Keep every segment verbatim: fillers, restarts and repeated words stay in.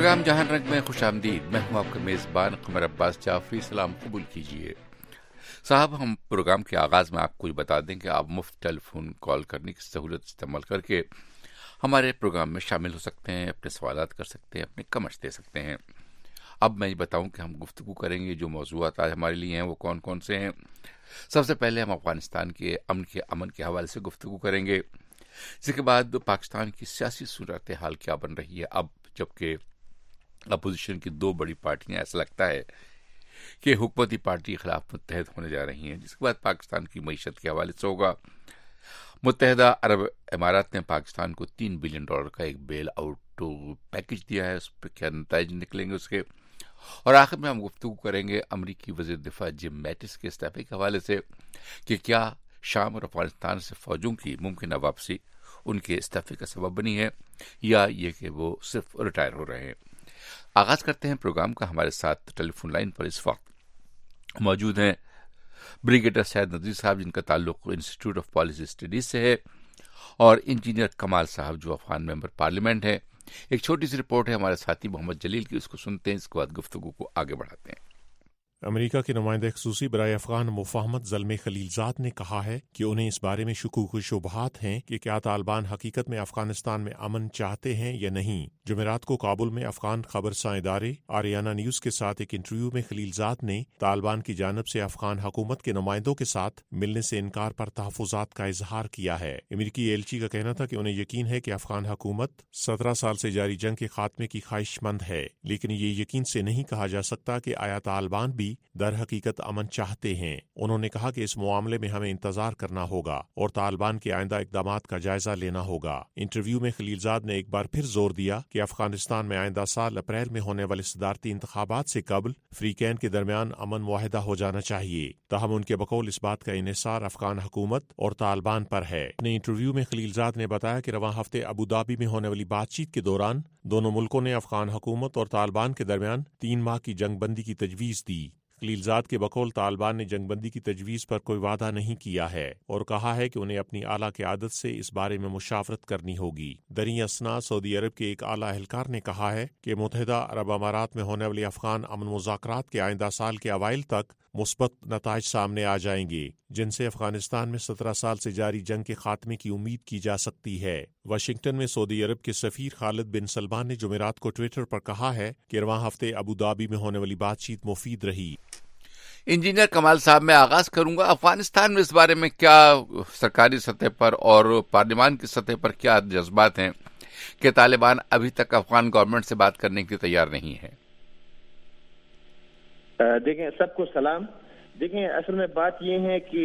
Programme جہان رنگ میں خوش آمدید. میں ہوں آپ کا میزبان قمر عباس جعفری. سلام قبول کیجیے. صاحب، ہم پروگرام کے آغاز میں آپ کو یہ بتا دیں کہ آپ مفت ٹیلی فون کال کرنے کی سہولت استعمال کر کے ہمارے پروگرام میں شامل ہو سکتے ہیں، اپنے سوالات کر سکتے ہیں، اپنے کمنٹس دے سکتے ہیں. اب میں یہ بتاؤں کہ ہم گفتگو کریں گے، جو موضوعات آج ہمارے لیے ہیں وہ کون کون سے ہیں. سب سے پہلے ہم افغانستان کے امن کے امن کے حوالے سے گفتگو کریں گے. اس کے بعد پاکستان کی سیاسی صورتحال کیا بن رہی ہے اب جبکہ اپوزیشن کی دو بڑی پارٹیاں، ایسا لگتا ہے کہ حکومتی پارٹی کے خلاف متحد ہونے جا رہی ہیں. جس کے بعد پاکستان کی معیشت کے حوالے سے ہوگا. متحدہ عرب امارات نے پاکستان کو تین بلین ڈالر کا ایک بیل آؤٹ پیکج دیا ہے، اس پہ کیا نتائج نکلیں گے اس کے. اور آخر میں ہم گفتگو کریں گے امریکی وزیر دفاع جم میٹس کے استعفے کے حوالے سے کہ کیا شام اور افغانستان سے فوجوں کی ممکنہ واپسی ان کے استعفے کا سبب بنی ہے یا یہ کہ وہ صرف ریٹائر ہو رہے ہیں. آغاز کرتے ہیں پروگرام کا. ہمارے ساتھ ٹیلی فون لائن پر اس وقت موجود ہیں بریگیڈیئر سید نذیر صاحب، جن کا تعلق انسٹیٹیوٹ آف پالیسی اسٹڈیز سے ہے، اور انجینئر کمال صاحب جو افغان ممبر پارلیمنٹ ہیں. ایک چھوٹی سی رپورٹ ہے ہمارے ساتھی محمد جلیل کی، اس کو سنتے ہیں، اس کے بعد گفتگو کو آگے بڑھاتے ہیں. امریکہ کے نمائندہ خصوصی برائے افغان مفاہمت زلمے خلیل زاد نے کہا ہے کہ انہیں اس بارے میں شکوک و شبہات ہیں کہ کیا طالبان حقیقت میں افغانستان میں امن چاہتے ہیں یا نہیں. جمعرات کو کابل میں افغان خبرساں ادارے آریانہ نیوز کے ساتھ ایک انٹرویو میں خلیل زاد نے طالبان کی جانب سے افغان حکومت کے نمائندوں کے ساتھ ملنے سے انکار پر تحفظات کا اظہار کیا ہے. امریکی ایلچی کا کہنا تھا کہ انہیں یقین ہے کہ افغان حکومت سترہ سال سے جاری جنگ کے خاتمے کی خواہش مند ہے، لیکن یہ یقین سے نہیں کہا جا سکتا کہ آیا طالبان بھی در حقیقت امن چاہتے ہیں. انہوں نے کہا کہ اس معاملے میں ہمیں انتظار کرنا ہوگا اور طالبان کے آئندہ اقدامات کا جائزہ لینا ہوگا. انٹرویو میں خلیل زاد نے ایک بار پھر زور دیا کہ افغانستان میں آئندہ سال اپریل میں ہونے والے صدارتی انتخابات سے قبل فریقین کے درمیان امن معاہدہ ہو جانا چاہیے. تاہم ان کے بقول اس بات کا انحصار افغان حکومت اور طالبان پر ہے. اپنے انٹرویو میں خلیل زاد نے بتایا کہ رواں ہفتے ابوظہبی میں ہونے والی بات چیت کے دوران دونوں ملکوں نے افغان حکومت اور طالبان کے درمیان تین ماہ کی جنگ بندی کی تجویز دی. خلیل زاد کے بقول طالبان نے جنگ بندی کی تجویز پر کوئی وعدہ نہیں کیا ہے اور کہا ہے کہ انہیں اپنی اعلیٰ قیادت سے اس بارے میں مشاورت کرنی ہوگی. دریں اثنا سعودی عرب کے ایک اعلیٰ اہلکار نے کہا ہے کہ متحدہ عرب امارات میں ہونے والی افغان امن مذاکرات کے آئندہ سال کے اوائل تک مثبت نتائج سامنے آ جائیں گے، جن سے افغانستان میں سترہ سال سے جاری جنگ کے خاتمے کی امید کی جا سکتی ہے. واشنگٹن میں سعودی عرب کے سفیر خالد بن سلمان نے جمعرات کو ٹویٹر پر کہا ہے کہ رواں ہفتے ابوظہبی میں ہونے والی بات چیت مفید رہی. انجینئر کمال صاحب، میں آغاز کروں گا. افغانستان میں اس بارے میں کیا سرکاری سطح پر اور پارلیمان کی سطح پر کیا جذبات ہیں کہ طالبان ابھی تک افغان گورنمنٹ سے بات کرنے کے تیار نہیں ہے؟ دیکھیں، سب کو سلام. دیکھیں، اصل میں بات یہ ہے کہ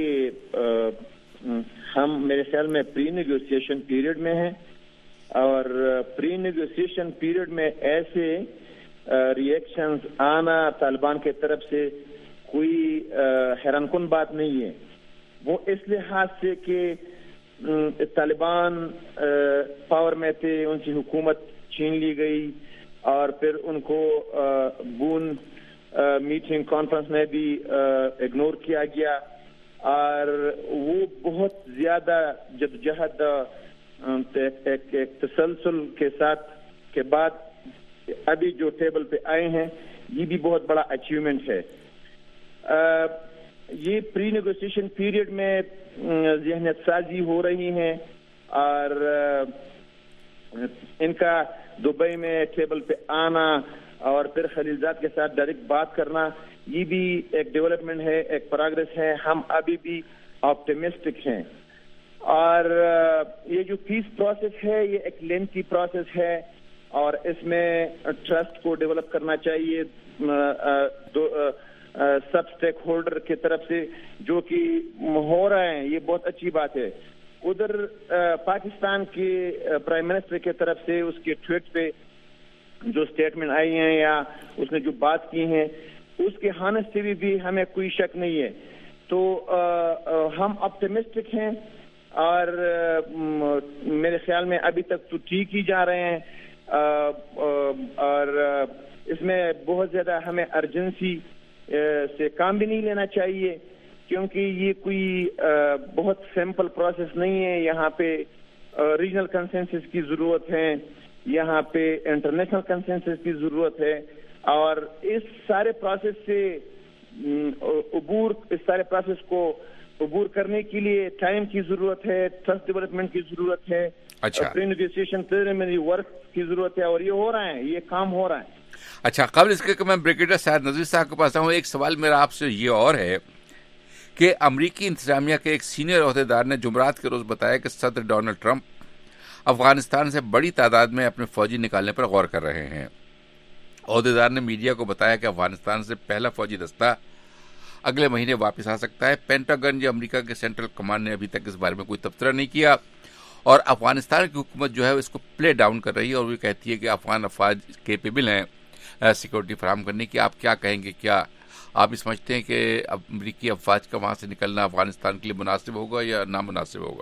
ہم میرے خیال میں پری نیگوسیشن پیریڈ میں ہیں، اور پری نیگوسیشن پیریڈ میں ایسے ری ایکشنز آنا طالبان کی طرف سے کوئی حیران کن بات نہیں ہے. وہ اس لحاظ سے کہ طالبان پاور میں تھے، ان کی حکومت چھین لی گئی، اور پھر ان کو بون میٹنگ کانفرنس میں بھی اگنور کیا گیا، اور وہ بہت زیادہ جدوجہد ایک تسلسل کے ساتھ کے بعد ابھی جو ٹیبل پہ آئے ہیں، یہ بھی بہت بڑا اچیومنٹ ہے. یہ پری نیگوسیشن پیریڈ میں ذہنیت سازی ہو رہی ہے، اور ان کا دبئی میں ٹیبل پہ آنا اور پھر خلیل زاد کے ساتھ ڈائریکٹ بات کرنا، یہ بھی ایک ڈیولپمنٹ ہے، ایک پروگریس ہے. ہم ابھی بھی آپٹیمسٹک ہیں. اور یہ جو پیس پروسیس ہے، یہ ایک لینتھی پروسیس ہے، اور اس میں ٹرسٹ کو ڈیولپ کرنا چاہیے سب اسٹیک ہولڈر کی طرف سے، جو کہ ہو رہے ہیں. یہ بہت اچھی بات ہے. ادھر پاکستان کے پرائم منسٹر کی طرف سے اس کے ٹویٹ پہ جو سٹیٹمنٹ آئی ہیں یا اس نے جو بات کی ہیں، اس کے ہانیسٹی بھی, بھی ہمیں کوئی شک نہیں ہے. تو ہم آپٹیمسٹک ہیں, اور میرے خیال میں ابھی تک تو ٹھیک ہی جا رہے ہیں, اور اس میں بہت زیادہ ہمیں ارجنسی سے کام بھی نہیں لینا چاہیے, کیونکہ یہ کوئی بہت سمپل پروسیس نہیں ہے. یہاں پہ ریجنل کنسنسس کی ضرورت ہے, یہاں پہ انٹرنیشنل کنسنسس کی ضرورت ہے, اور اس سارے پروسیس سے عبور اس سارے پروسیس کو عبور کرنے کے لیے ٹائم کی ضرورت ہے, ٹرسٹ ڈیولپمنٹ کی ضرورت ہے, پری نیگوشیشن پریلیمنری ورک کی ضرورت ہے, اور یہ ہو رہا ہے, یہ کام ہو رہا ہے. اچھا, قبل اس کے کہ میں بریگیڈیئر سعد نذیر صاحب کے پاس آؤں, ایک سوال میرا آپ سے یہ اور ہے کہ امریکی انتظامیہ کے ایک سینئر عہدیدار نے جمعرات کے روز بتایا کہ صدر ڈونلڈ ٹرمپ افغانستان سے بڑی تعداد میں اپنے فوجی نکالنے پر غور کر رہے ہیں. عہدیدار نے میڈیا کو بتایا کہ افغانستان سے پہلا فوجی دستہ اگلے مہینے واپس آ سکتا ہے. پینٹاگن یا امریکہ کے سینٹرل کمانڈ نے ابھی تک اس بارے میں کوئی تبصرہ نہیں کیا, اور افغانستان کی حکومت جو ہے اس کو پلے ڈاؤن کر رہی ہے, اور وہ کہتی ہے کہ افغان افواج کیپیبل ہیں سیکورٹی فراہم کرنے کی. آپ کیا کہیں گے, کیا آپ سمجھتے ہیں کہ امریکی افواج کا وہاں سے نکلنا افغانستان کے لیے مناسب ہوگا یا نامناسب ہوگا؟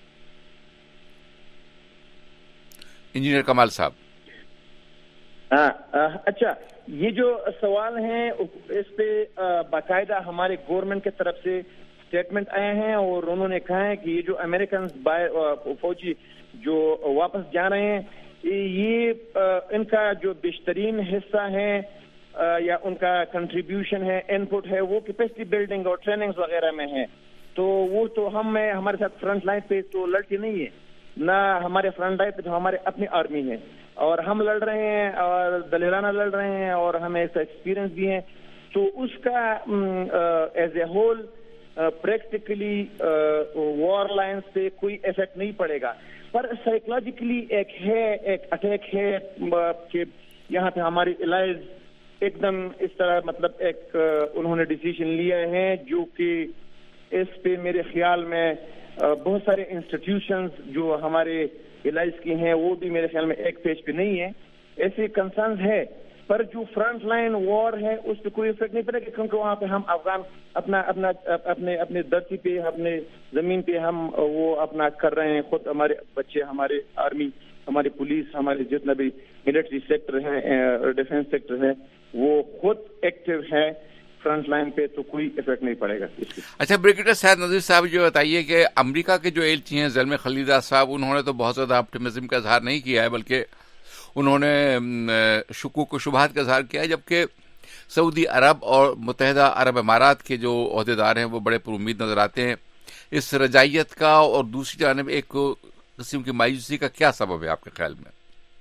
انجینئر کمال صاحب. اچھا, یہ جو سوال ہیں اس پہ باقاعدہ ہمارے گورنمنٹ کی طرف سے اسٹیٹمنٹ آئے ہیں, اور انہوں نے کہا ہے کہ یہ جو امریکن فوجی جو واپس جا رہے ہیں, یہ ان کا جو بیشترین حصہ ہے یا ان کا کنٹریبیوشن ہے, ان پٹ ہے, وہ کیپیسٹی بلڈنگ اور ٹریننگز وغیرہ میں ہے. تو وہ تو ہم میں ہمارے ساتھ فرنٹ لائن پہ تو لڑتی نہیں ہے, نہ ہمارے فرنٹ لائن پہ تو ہمارے اپنی آرمی ہے, اور ہم لڑ رہے ہیں اور دلیرانہ لڑ رہے ہیں, اور ہمیں ایسا ایکسپیرئنس بھی ہے. تو اس کا as a whole practically war lines پہ کوئی افیکٹ نہیں پڑے گا, پر سائیکولوجیکلی ایک ہے, ایک اٹیک ہے کہ یہاں پہ ہماری الائز ایک دم اس طرح مطلب ایک انہوں نے ڈیسیژن لیا ہے, جو کہ اس پہ میرے خیال میں بہت سارے انسٹیٹیوشنز جو ہمارے الائز کی ہیں وہ بھی میرے خیال میں ایک پیج پہ نہیں ہے. ایسے کنسرنز ہے, پر جو فرنٹ لائن وار ہے اس پہ کوئی افیکٹ نہیں پڑے گا, کیونکہ وہاں پہ ہم افغان اپنا اپنا اپنے اپنے دھرتی پہ اپنے زمین پہ ہم وہ اپنا کر رہے ہیں خود. ہمارے بچے, ہمارے آرمی, ہماری پولیس, ہمارے جتنا بھی ملٹری سیکٹر ہے, ڈیفینس سیکٹر ہے, وہ خود ایکٹیو ہے فرنٹ لائن پہ, تو کوئی افیکٹ نہیں پڑے گا. اچھا, بریگیڈیئر سعد نذیر صاحب یہ بتائیے کہ امریکہ کے جو ایلچی ہیں زلمے خلیلزاد صاحب, انہوں نے تو بہت زیادہ آپٹیمزم کا اظہار نہیں کیا ہے, بلکہ انہوں نے شکوک و شبہات کا اظہار کیا ہے, جبکہ سعودی عرب اور متحدہ عرب امارات کے جو عہدیدار ہیں وہ بڑے پر امید نظر آتے ہیں. اس رجائیت کا اور دوسری جانب ایک قسم کی مایوسی کا کیا سبب ہے آپ کے خیال میں؟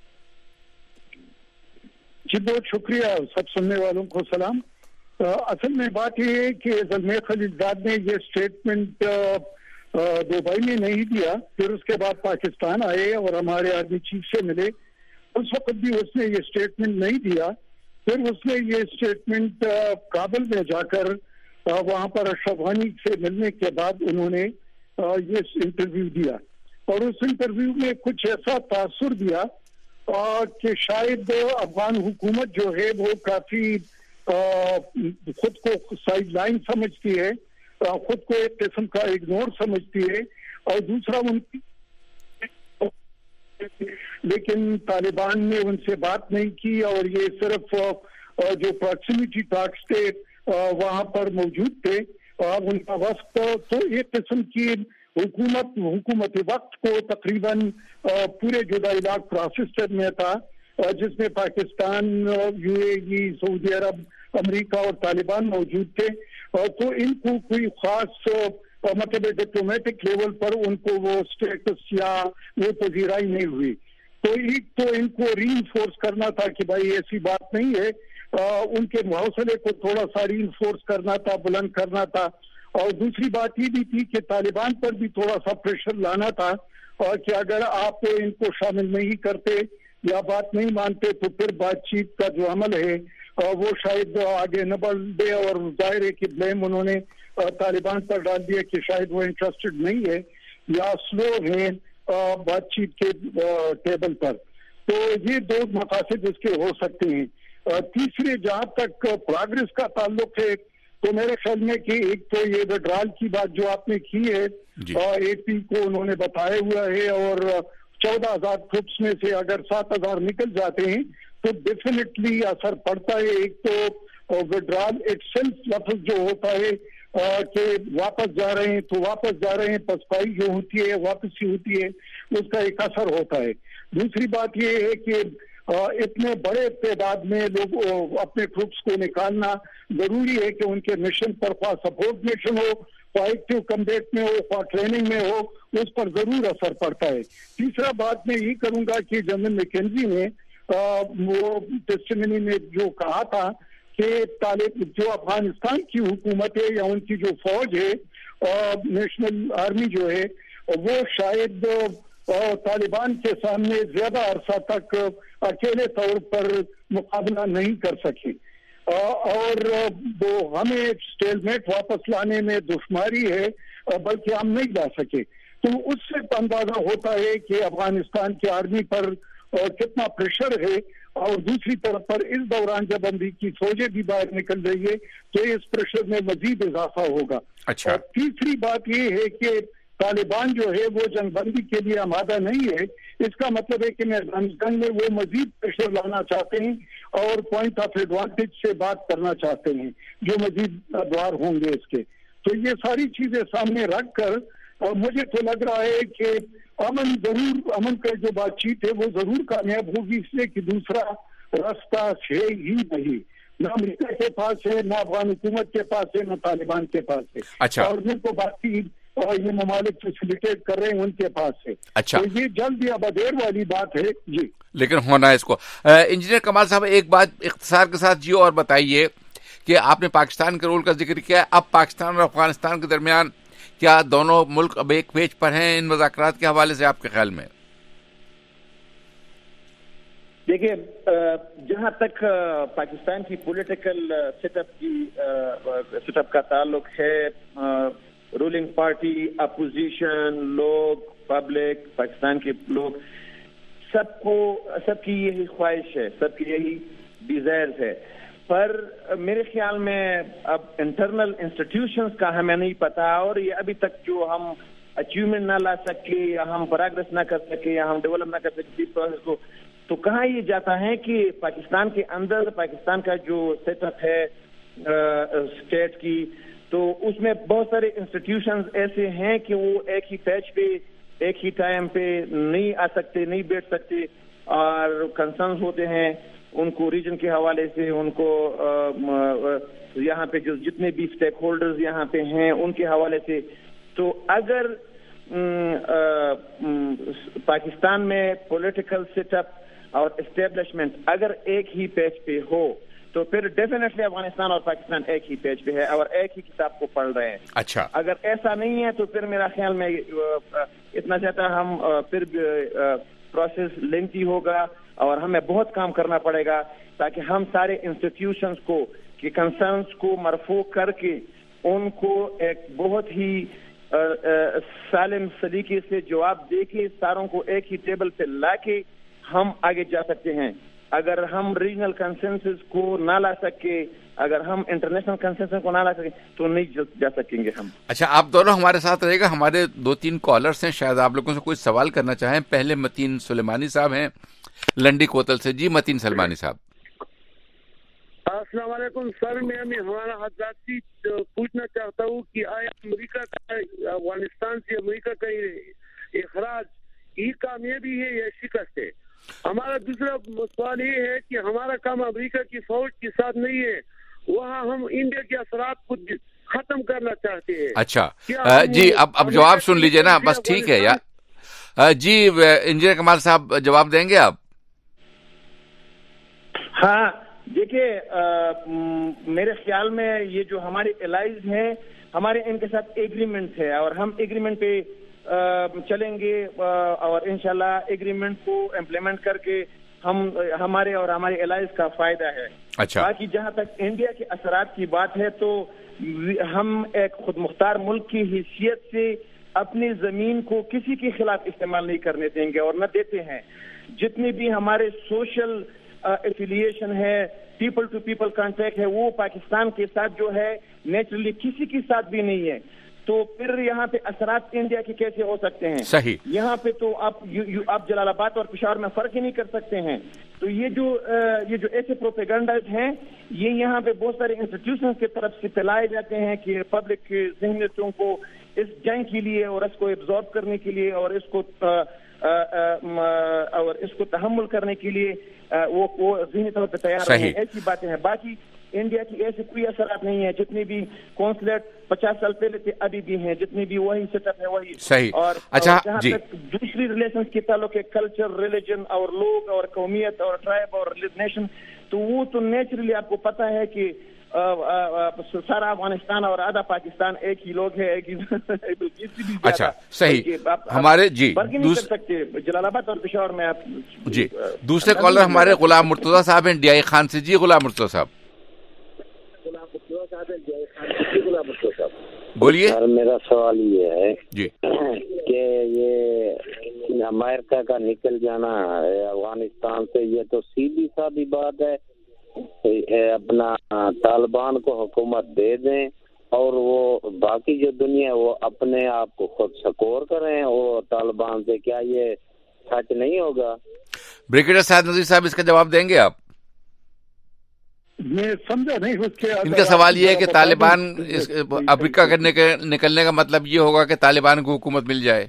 جی بہت شکریہ, سب سننے والوں کو سلام. اصل میں بات یہ ہے کہ زلمے خلیلزاد نے یہ اسٹیٹمنٹ دبئی میں نہیں دیا, پھر اس کے بعد پاکستان آئے اور ہمارے آرمی چیف سے ملے, اس وقت بھی اس نے یہ اسٹیٹمنٹ نہیں دیا. پھر اس نے یہ اسٹیٹمنٹ کابل میں جا کر وہاں پر اشرف غنی سے ملنے کے بعد انہوں نے یہ انٹرویو دیا, اور اس انٹرویو میں کچھ ایسا تاثر دیا کہ شاید افغان حکومت جو ہے وہ کافی خود کو سائڈ لائن سمجھتی ہے, خود کو ایک قسم کا اگنور سمجھتی ہے, اور دوسرا ان کی لیکن طالبان نے ان سے بات نہیں کی, اور یہ صرف جو پراکسیمیٹی ٹاکس تھے وہاں پر موجود تھے, ان کا وقت تو ایک قسم کی حکومت حکومت وقت کو تقریباً پورے جدہ علاق پروسیس میں تھا, جس میں پاکستان, یو اے ای, سعودی عرب, امریکہ اور طالبان موجود تھے. تو ان کو کوئی خاص مطلب ڈپلومیٹک لیول پر ان کو وہ اسٹیٹس یا وہ پذیرائی نہیں ہوئی. تو ایک تو ان کو ری انفورس کرنا تھا کہ بھائی ایسی بات نہیں ہے, ان کے حوصلے کو تھوڑا سا ری انفورس کرنا تھا, بلند کرنا تھا. اور دوسری بات یہ بھی تھی کہ طالبان پر بھی تھوڑا سا پریشر لانا تھا, اور کہ اگر آپ ان کو شامل نہیں کرتے یا بات نہیں مانتے تو پھر بات چیت کا جو عمل ہے وہ شاید آگے نہ بڑھ دے. اور ظاہر ہے کہ بلیم انہوں نے طالبان پر ڈال دیا کہ شاید وہ انٹرسٹڈ نہیں ہے یا سلو ہے بات چیت کے ٹیبل پر. تو یہ دو مقاصد اس کے ہو سکتے ہیں. تیسرے جہاں تک پروگرس کا تعلق ہے تو میرے خیال میں کہ ایک تو یہ وڈرال کی بات جو آپ نے کی ہے, اے پی کو انہوں نے بتایا ہوا ہے, اور چودہ ہزار ٹروپس میں سے اگر سات ہزار نکل جاتے ہیں تو ڈیفینیٹلی اثر پڑتا ہے. ایک تو وڈرال اٹ سیلف لفظ جو ہوتا ہے کہ واپس جا رہے ہیں تو واپس جا رہے ہیں، پسپائی جو ہوتی ہے واپسی ہوتی ہے، اس کا ایک اثر ہوتا ہے۔ دوسری بات یہ ہے کہ اتنے بڑے تعداد میں لوگ اپنے ٹروپس کو نکالنا ضروری ہے کہ ان کے مشن پر خواہ سپورٹ مشن ہو، خواہ ایکٹیو کمبیٹ میں ہو، خواہ ٹریننگ میں ہو، اس پر ضرور اثر پڑتا ہے۔ تیسرا بات میں یہ کروں گا کہ جنرل میکنزی نے وہ ٹیسٹیمنی میں جو کہا تھا کہ طالب جو افغانستان کی حکومت ہے یا ان کی جو فوج ہے نیشنل آرمی جو ہے وہ شاید طالبان کے سامنے زیادہ عرصہ تک اکیلے طور پر مقابلہ نہیں کر سکی اور وہ ہمیں اسٹیل میٹ واپس لانے میں دشواری ہے بلکہ ہم نہیں لا سکے۔ تو اس سے اندازہ ہوتا ہے کہ افغانستان کی آرمی پر کتنا پریشر ہے، اور دوسری طرف پر اس دوران جب امریکی فوجیں بھی باہر نکل رہی ہے تو اس پریشر میں مزید اضافہ ہوگا۔ اچھا۔ اور تیسری بات یہ ہے کہ طالبان جو ہے وہ جنگ بندی کے لیے آمادہ نہیں ہے، اس کا مطلب ہے کہ افغانستان میں وہ مزید پریشر لانا چاہتے ہیں اور پوائنٹ آف ایڈوانٹیج سے بات کرنا چاہتے ہیں جو مزید ادوار ہوں گے اس کے۔ تو یہ ساری چیزیں سامنے رکھ کر مجھے تو لگ رہا ہے کہ امن ضرور امن کا جو بات چیت ہے وہ ضرور کامیاب ہوگی، اس لیے کہ دوسرا راستہ ہے ہی نہیں، نہ امریکہ کے پاس ہے، نہ افغان حکومت کے پاس ہے، نہ طالبان کے پاس ہے۔ اچھا۔ اور جن کو باقی اور یہ ممالک فیسیلیٹیٹ کر رہے ہیں ان کے پاس ہے۔ اچھا۔ تو یہ جلد یا بدیر والی بات ہے جی، لیکن ہونا ہے اس کو۔ انجینئر کمال صاحب ایک بات اختصار کے ساتھ جی اور بتائیے کہ آپ نے پاکستان کے رول کا ذکر کیا، اب پاکستان اور افغانستان کے درمیان کیا دونوں ملک اب ایک پیج پر ہیں ان مذاکرات کے حوالے سے آپ کے خیال میں؟ دیکھیے جہاں تک پاکستان کی پولیٹیکل سیٹ اپ کی سیٹ اپ کا تعلق ہے، رولنگ پارٹی، اپوزیشن، لوگ، پبلک، پاکستان کے لوگ، سب کو سب کی یہی خواہش ہے، سب کی یہی ڈیزائرز ہے، پر میرے خیال میں اب انٹرنل انسٹیٹیوشنز کا ہمیں نہیں پتا، اور یہ ابھی تک جو ہم اچیومنٹ نہ لا سکے یا ہم پروگریس نہ کر سکے یا ہم ڈیولپ نہ کر سکے اس پروسیس کو، تو کہاں یہ جاتا ہے کہ پاکستان کے اندر پاکستان کا جو سیٹ اپ ہے اسٹیٹ کی، تو اس میں بہت سارے انسٹیٹیوشنز ایسے ہیں کہ وہ ایک ہی پیج پہ ایک ہی ٹائم پہ نہیں آ سکتے، نہیں بیٹھ سکتے، اور کنسرنز ہوتے ہیں ان کو ریجن کے حوالے سے، ان کو یہاں پہ جو جتنے بھی اسٹیک ہولڈرز یہاں پہ ہیں ان کے حوالے سے۔ تو اگر پاکستان میں پولیٹیکل سیٹ اپ اور اسٹیبلشمنٹ اگر ایک ہی پیج پہ ہو تو پھر ڈیفینیٹلی افغانستان اور پاکستان ایک ہی پیج پہ ہے اور ایک ہی کتاب کو پڑھ رہے ہیں۔ اچھا۔ اگر ایسا نہیں ہے تو پھر میرا خیال میں اتنا زیادہ ہم پھر پروسیس لینتھی ہوگا اور ہمیں بہت کام کرنا پڑے گا تاکہ ہم سارے انسٹیٹیوشنز کو کے کنسرنز کو مرفوع کر کے ان کو ایک بہت ہی سالم سلیقے سے جواب دے کے ساروں کو ایک ہی ٹیبل پہ لا کے ہم آگے جا سکتے ہیں۔ اگر ہم ریجنل کنسنسس کو نہ لا سکے، اگر ہم انٹرنیشنل کنسنسس کو نہ لا سکے تو نہیں جا سکیں گے ہم۔ اچھا، آپ دونوں ہمارے ساتھ رہے گا، ہمارے دو تین کالرز ہیں، شاید آپ لوگوں سے کوئی سوال کرنا چاہیں۔ پہلے متین سلیمانی صاحب ہیں لنڈی کوتل سے۔ جی متین سلیمانی صاحب۔ السلام علیکم سر، میں ہمارا حضرات سے پوچھنا چاہتا ہوں کہ آیا امریکہ کا افغانستان سے امریکہ کا اخراج یہ کامیابی ہے یا شکست ہے؟ ہمارا دوسرا سوال یہ ہے کہ ہمارا کام امریکہ کی فوج کے ساتھ نہیں ہے، وہاں ہم انڈیا کے اثرات کو ختم کرنا چاہتے ہیں۔ اچھا جی، اب اب جواب سن لیجئے نا، بس ٹھیک ہے یار۔ جی انجینئر کمال صاحب جواب دیں گے آپ؟ ہاں دیکھیے، میرے خیال میں یہ جو ہمارے الائز ہیں ہمارے ان کے ساتھ ایگریمنٹ ہے اور ہم ایگریمنٹ پہ چلیں گے اور انشاءاللہ ایگریمنٹ کو امپلیمنٹ کر کے ہم ہمارے اور ہمارے الائز کا فائدہ ہے۔ اچھا، باقی جہاں تک انڈیا کے اثرات کی بات ہے تو ہم ایک خود مختار ملک کی حیثیت سے اپنی زمین کو کسی کے خلاف استعمال نہیں کرنے دیں گے اور نہ دیتے ہیں۔ جتنے بھی ہمارے سوشل ایفیلیشن ہے، پیپل ٹو پیپل کانٹیکٹ ہے، وہ پاکستان کے ساتھ جو ہے نیچرلی کسی کے ساتھ بھی نہیں ہے، تو پھر یہاں پہ اثرات انڈیا کے کیسے ہو سکتے ہیں؟ صحیح۔ یہاں پہ تو آپ آپ جلال آباد اور پشاور میں فرق ہی نہیں کر سکتے ہیں، تو یہ جو یہ جو ایسے پروپیگنڈاز ہیں یہ یہاں پہ بہت سارے انسٹیٹیوشنز کی طرف سے پھیلائے جاتے ہیں کہ پبلک کی ذہنیتوں کو اس جنگ کے لیے اور اس کو ایبزارب کرنے کے لیے اور اس کو اور اس کو تحمل کرنے کے لیے وہ وہ ذہنی طور پہ تیار ہیں. ایسی باتیں ہیں. باقی انڈیا کی ایسے کوئی اثرات نہیں ہیں. جتنے بھی کونسلیٹ پچاس سال پہلے تھے ابھی بھی ہیں, جتنے بھی وہی سیٹ اپ ہے وہی. صحیح. اور اچھا جہاں جی. تک دوسری ریلیشنز کے تعلق ہے, کلچر, ریلیجن اور لوگ اور قومیت اور ٹرائب اور نیشن, تو وہ تو نیچرلی آپ کو پتا ہے کہ سارا افغانستان اور آدھا پاکستان ایک ہی لوگ ہے, ایک ہی. اچھا صحیح. ہمارے جی نہیں کر سکتے جلال آباد اور پشاور میں آپ. جی دوسرے کالر ہمارے غلام مرتضیٰ صاحب ہیں ڈی آئی خان سے. جی غلام مرتضیٰ صاحب بولیے. میرا سوال یہ ہے جی کہ یہ امریکہ کا نکل جانا ہے افغانستان سے, یہ تو سیدھی سادی بات ہے. اپنا طالبان کو حکومت دے دیں اور وہ باقی جو دنیا ہے وہ اپنے آپ کو خود سکور کریں وہ طالبان سے. کیا یہ سچ نہیں ہوگا؟ بریگیڈیئر سعد نذیر صاحب اس کا جواب دیں گے آپ؟ میں سمجھا نہیں. اس کے ان کا سوال یہ ہے کہ طالبان افریقہ کرنے کے نکلنے کا مطلب یہ ہوگا کہ طالبان کو حکومت مل جائے.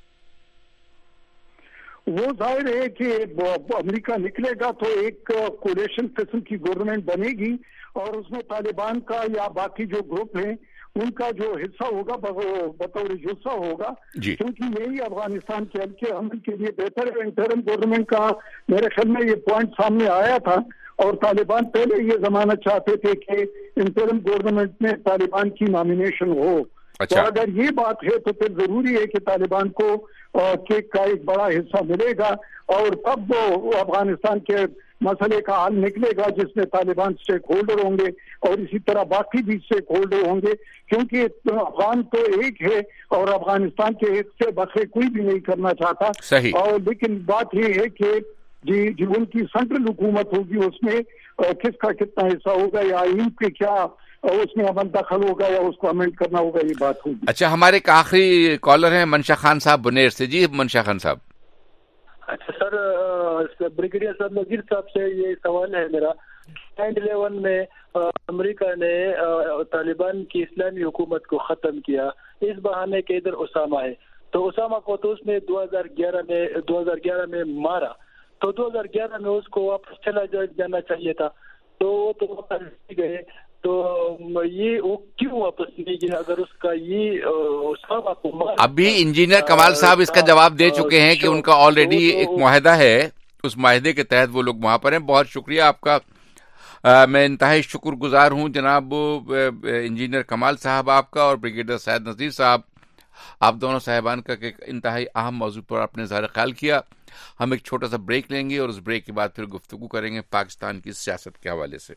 وہ ظاہر ہے کہ امریکہ نکلے گا تو ایک کولیشن قسم کی گورنمنٹ بنے گی اور اس میں طالبان کا یا باقی جو گروپ ہیں ان کا جو حصہ ہوگا بطور حصہ ہوگا, کیونکہ یہی افغانستان کے حل کے عمل کے لیے بہتر ہے. انٹرم گورنمنٹ کا میرے خیال میں یہ پوائنٹ سامنے آیا تھا اور طالبان پہلے یہ ضمانت چاہتے تھے کہ انٹرم گورنمنٹ میں طالبان کی نامینیشن ہو. تو اگر یہ بات ہے تو پھر ضروری ہے کہ طالبان کو کیک کا ایک بڑا حصہ ملے گا اور تب وہ افغانستان کے مسئلے کا حل نکلے گا جس میں طالبان اسٹیک ہولڈر ہوں گے اور اسی طرح باقی بھی اسٹیک ہولڈر ہوں گے, کیونکہ افغان تو ایک ہے اور افغانستان کے ایک سے بخیر کوئی بھی نہیں کرنا چاہتا. اور لیکن بات یہ ہے کہ جی جو ان کی سینٹرل حکومت ہوگی اس میں کس کا کتنا حصہ ہوگا یا ان کے کیا اس میں عمل دخل ہوگا یا اس کو امینڈ کرنا ہوگا, یہ بات ہوگی. اچھا ہمارے ایک آخری کالر ہیں منشا خان صاحب بنیر سے. جی منشا خان صاحب. اچھا سر بریگیڈیئر صاحب نذیر صاحب سے یہ سوال ہے میرا. نائن الیون میں امریکہ نے طالبان کی اسلامی حکومت کو ختم کیا اس بہانے کے ادھر اسامہ ہے, تو اسامہ کو تو اس نے دو ہزار گیارہ میں دو ہزار گیارہ میں مارا, تو دو ہزار گیارہ میں اس کو واپس چلا جانا چاہیے تھا, تو وہ تو واپس نہیں گئے. تو یہ وہ کیوں واپس نہیں گئے اگر اس کا یہ اسامہ کو مارا؟ ابھی انجینئر کمال صاحب اس کا جواب دے چکے ہیں کہ ان کا آلریڈی ایک معاہدہ ہے, اس معاہدے کے تحت وہ لوگ وہاں پر ہیں. بہت شکریہ آپ کا, میں انتہائی شکر گزار ہوں جناب انجینئر کمال صاحب آپ کا اور بریگیڈیئر سعد نذیر صاحب, آپ دونوں صاحبان کا ایک انتہائی اہم موضوع پر آپ نے اظہار خیال کیا. ہم ایک چھوٹا سا بریک لیں گے اور اس بریک کے بعد پھر گفتگو کریں گے پاکستان کی سیاست کے حوالے سے.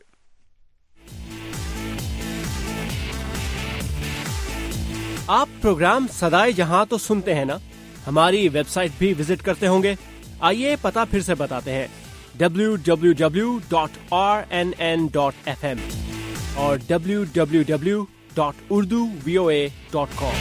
آپ پروگرام صدائے جہاں تو سنتے ہیں نا, ہماری ویب سائٹ بھی وزٹ کرتے ہوں گے. آئیے پتہ پھر سے بتاتے ہیں, W W W dot R N N dot F M اور W W W dot Urdu V O A dot com.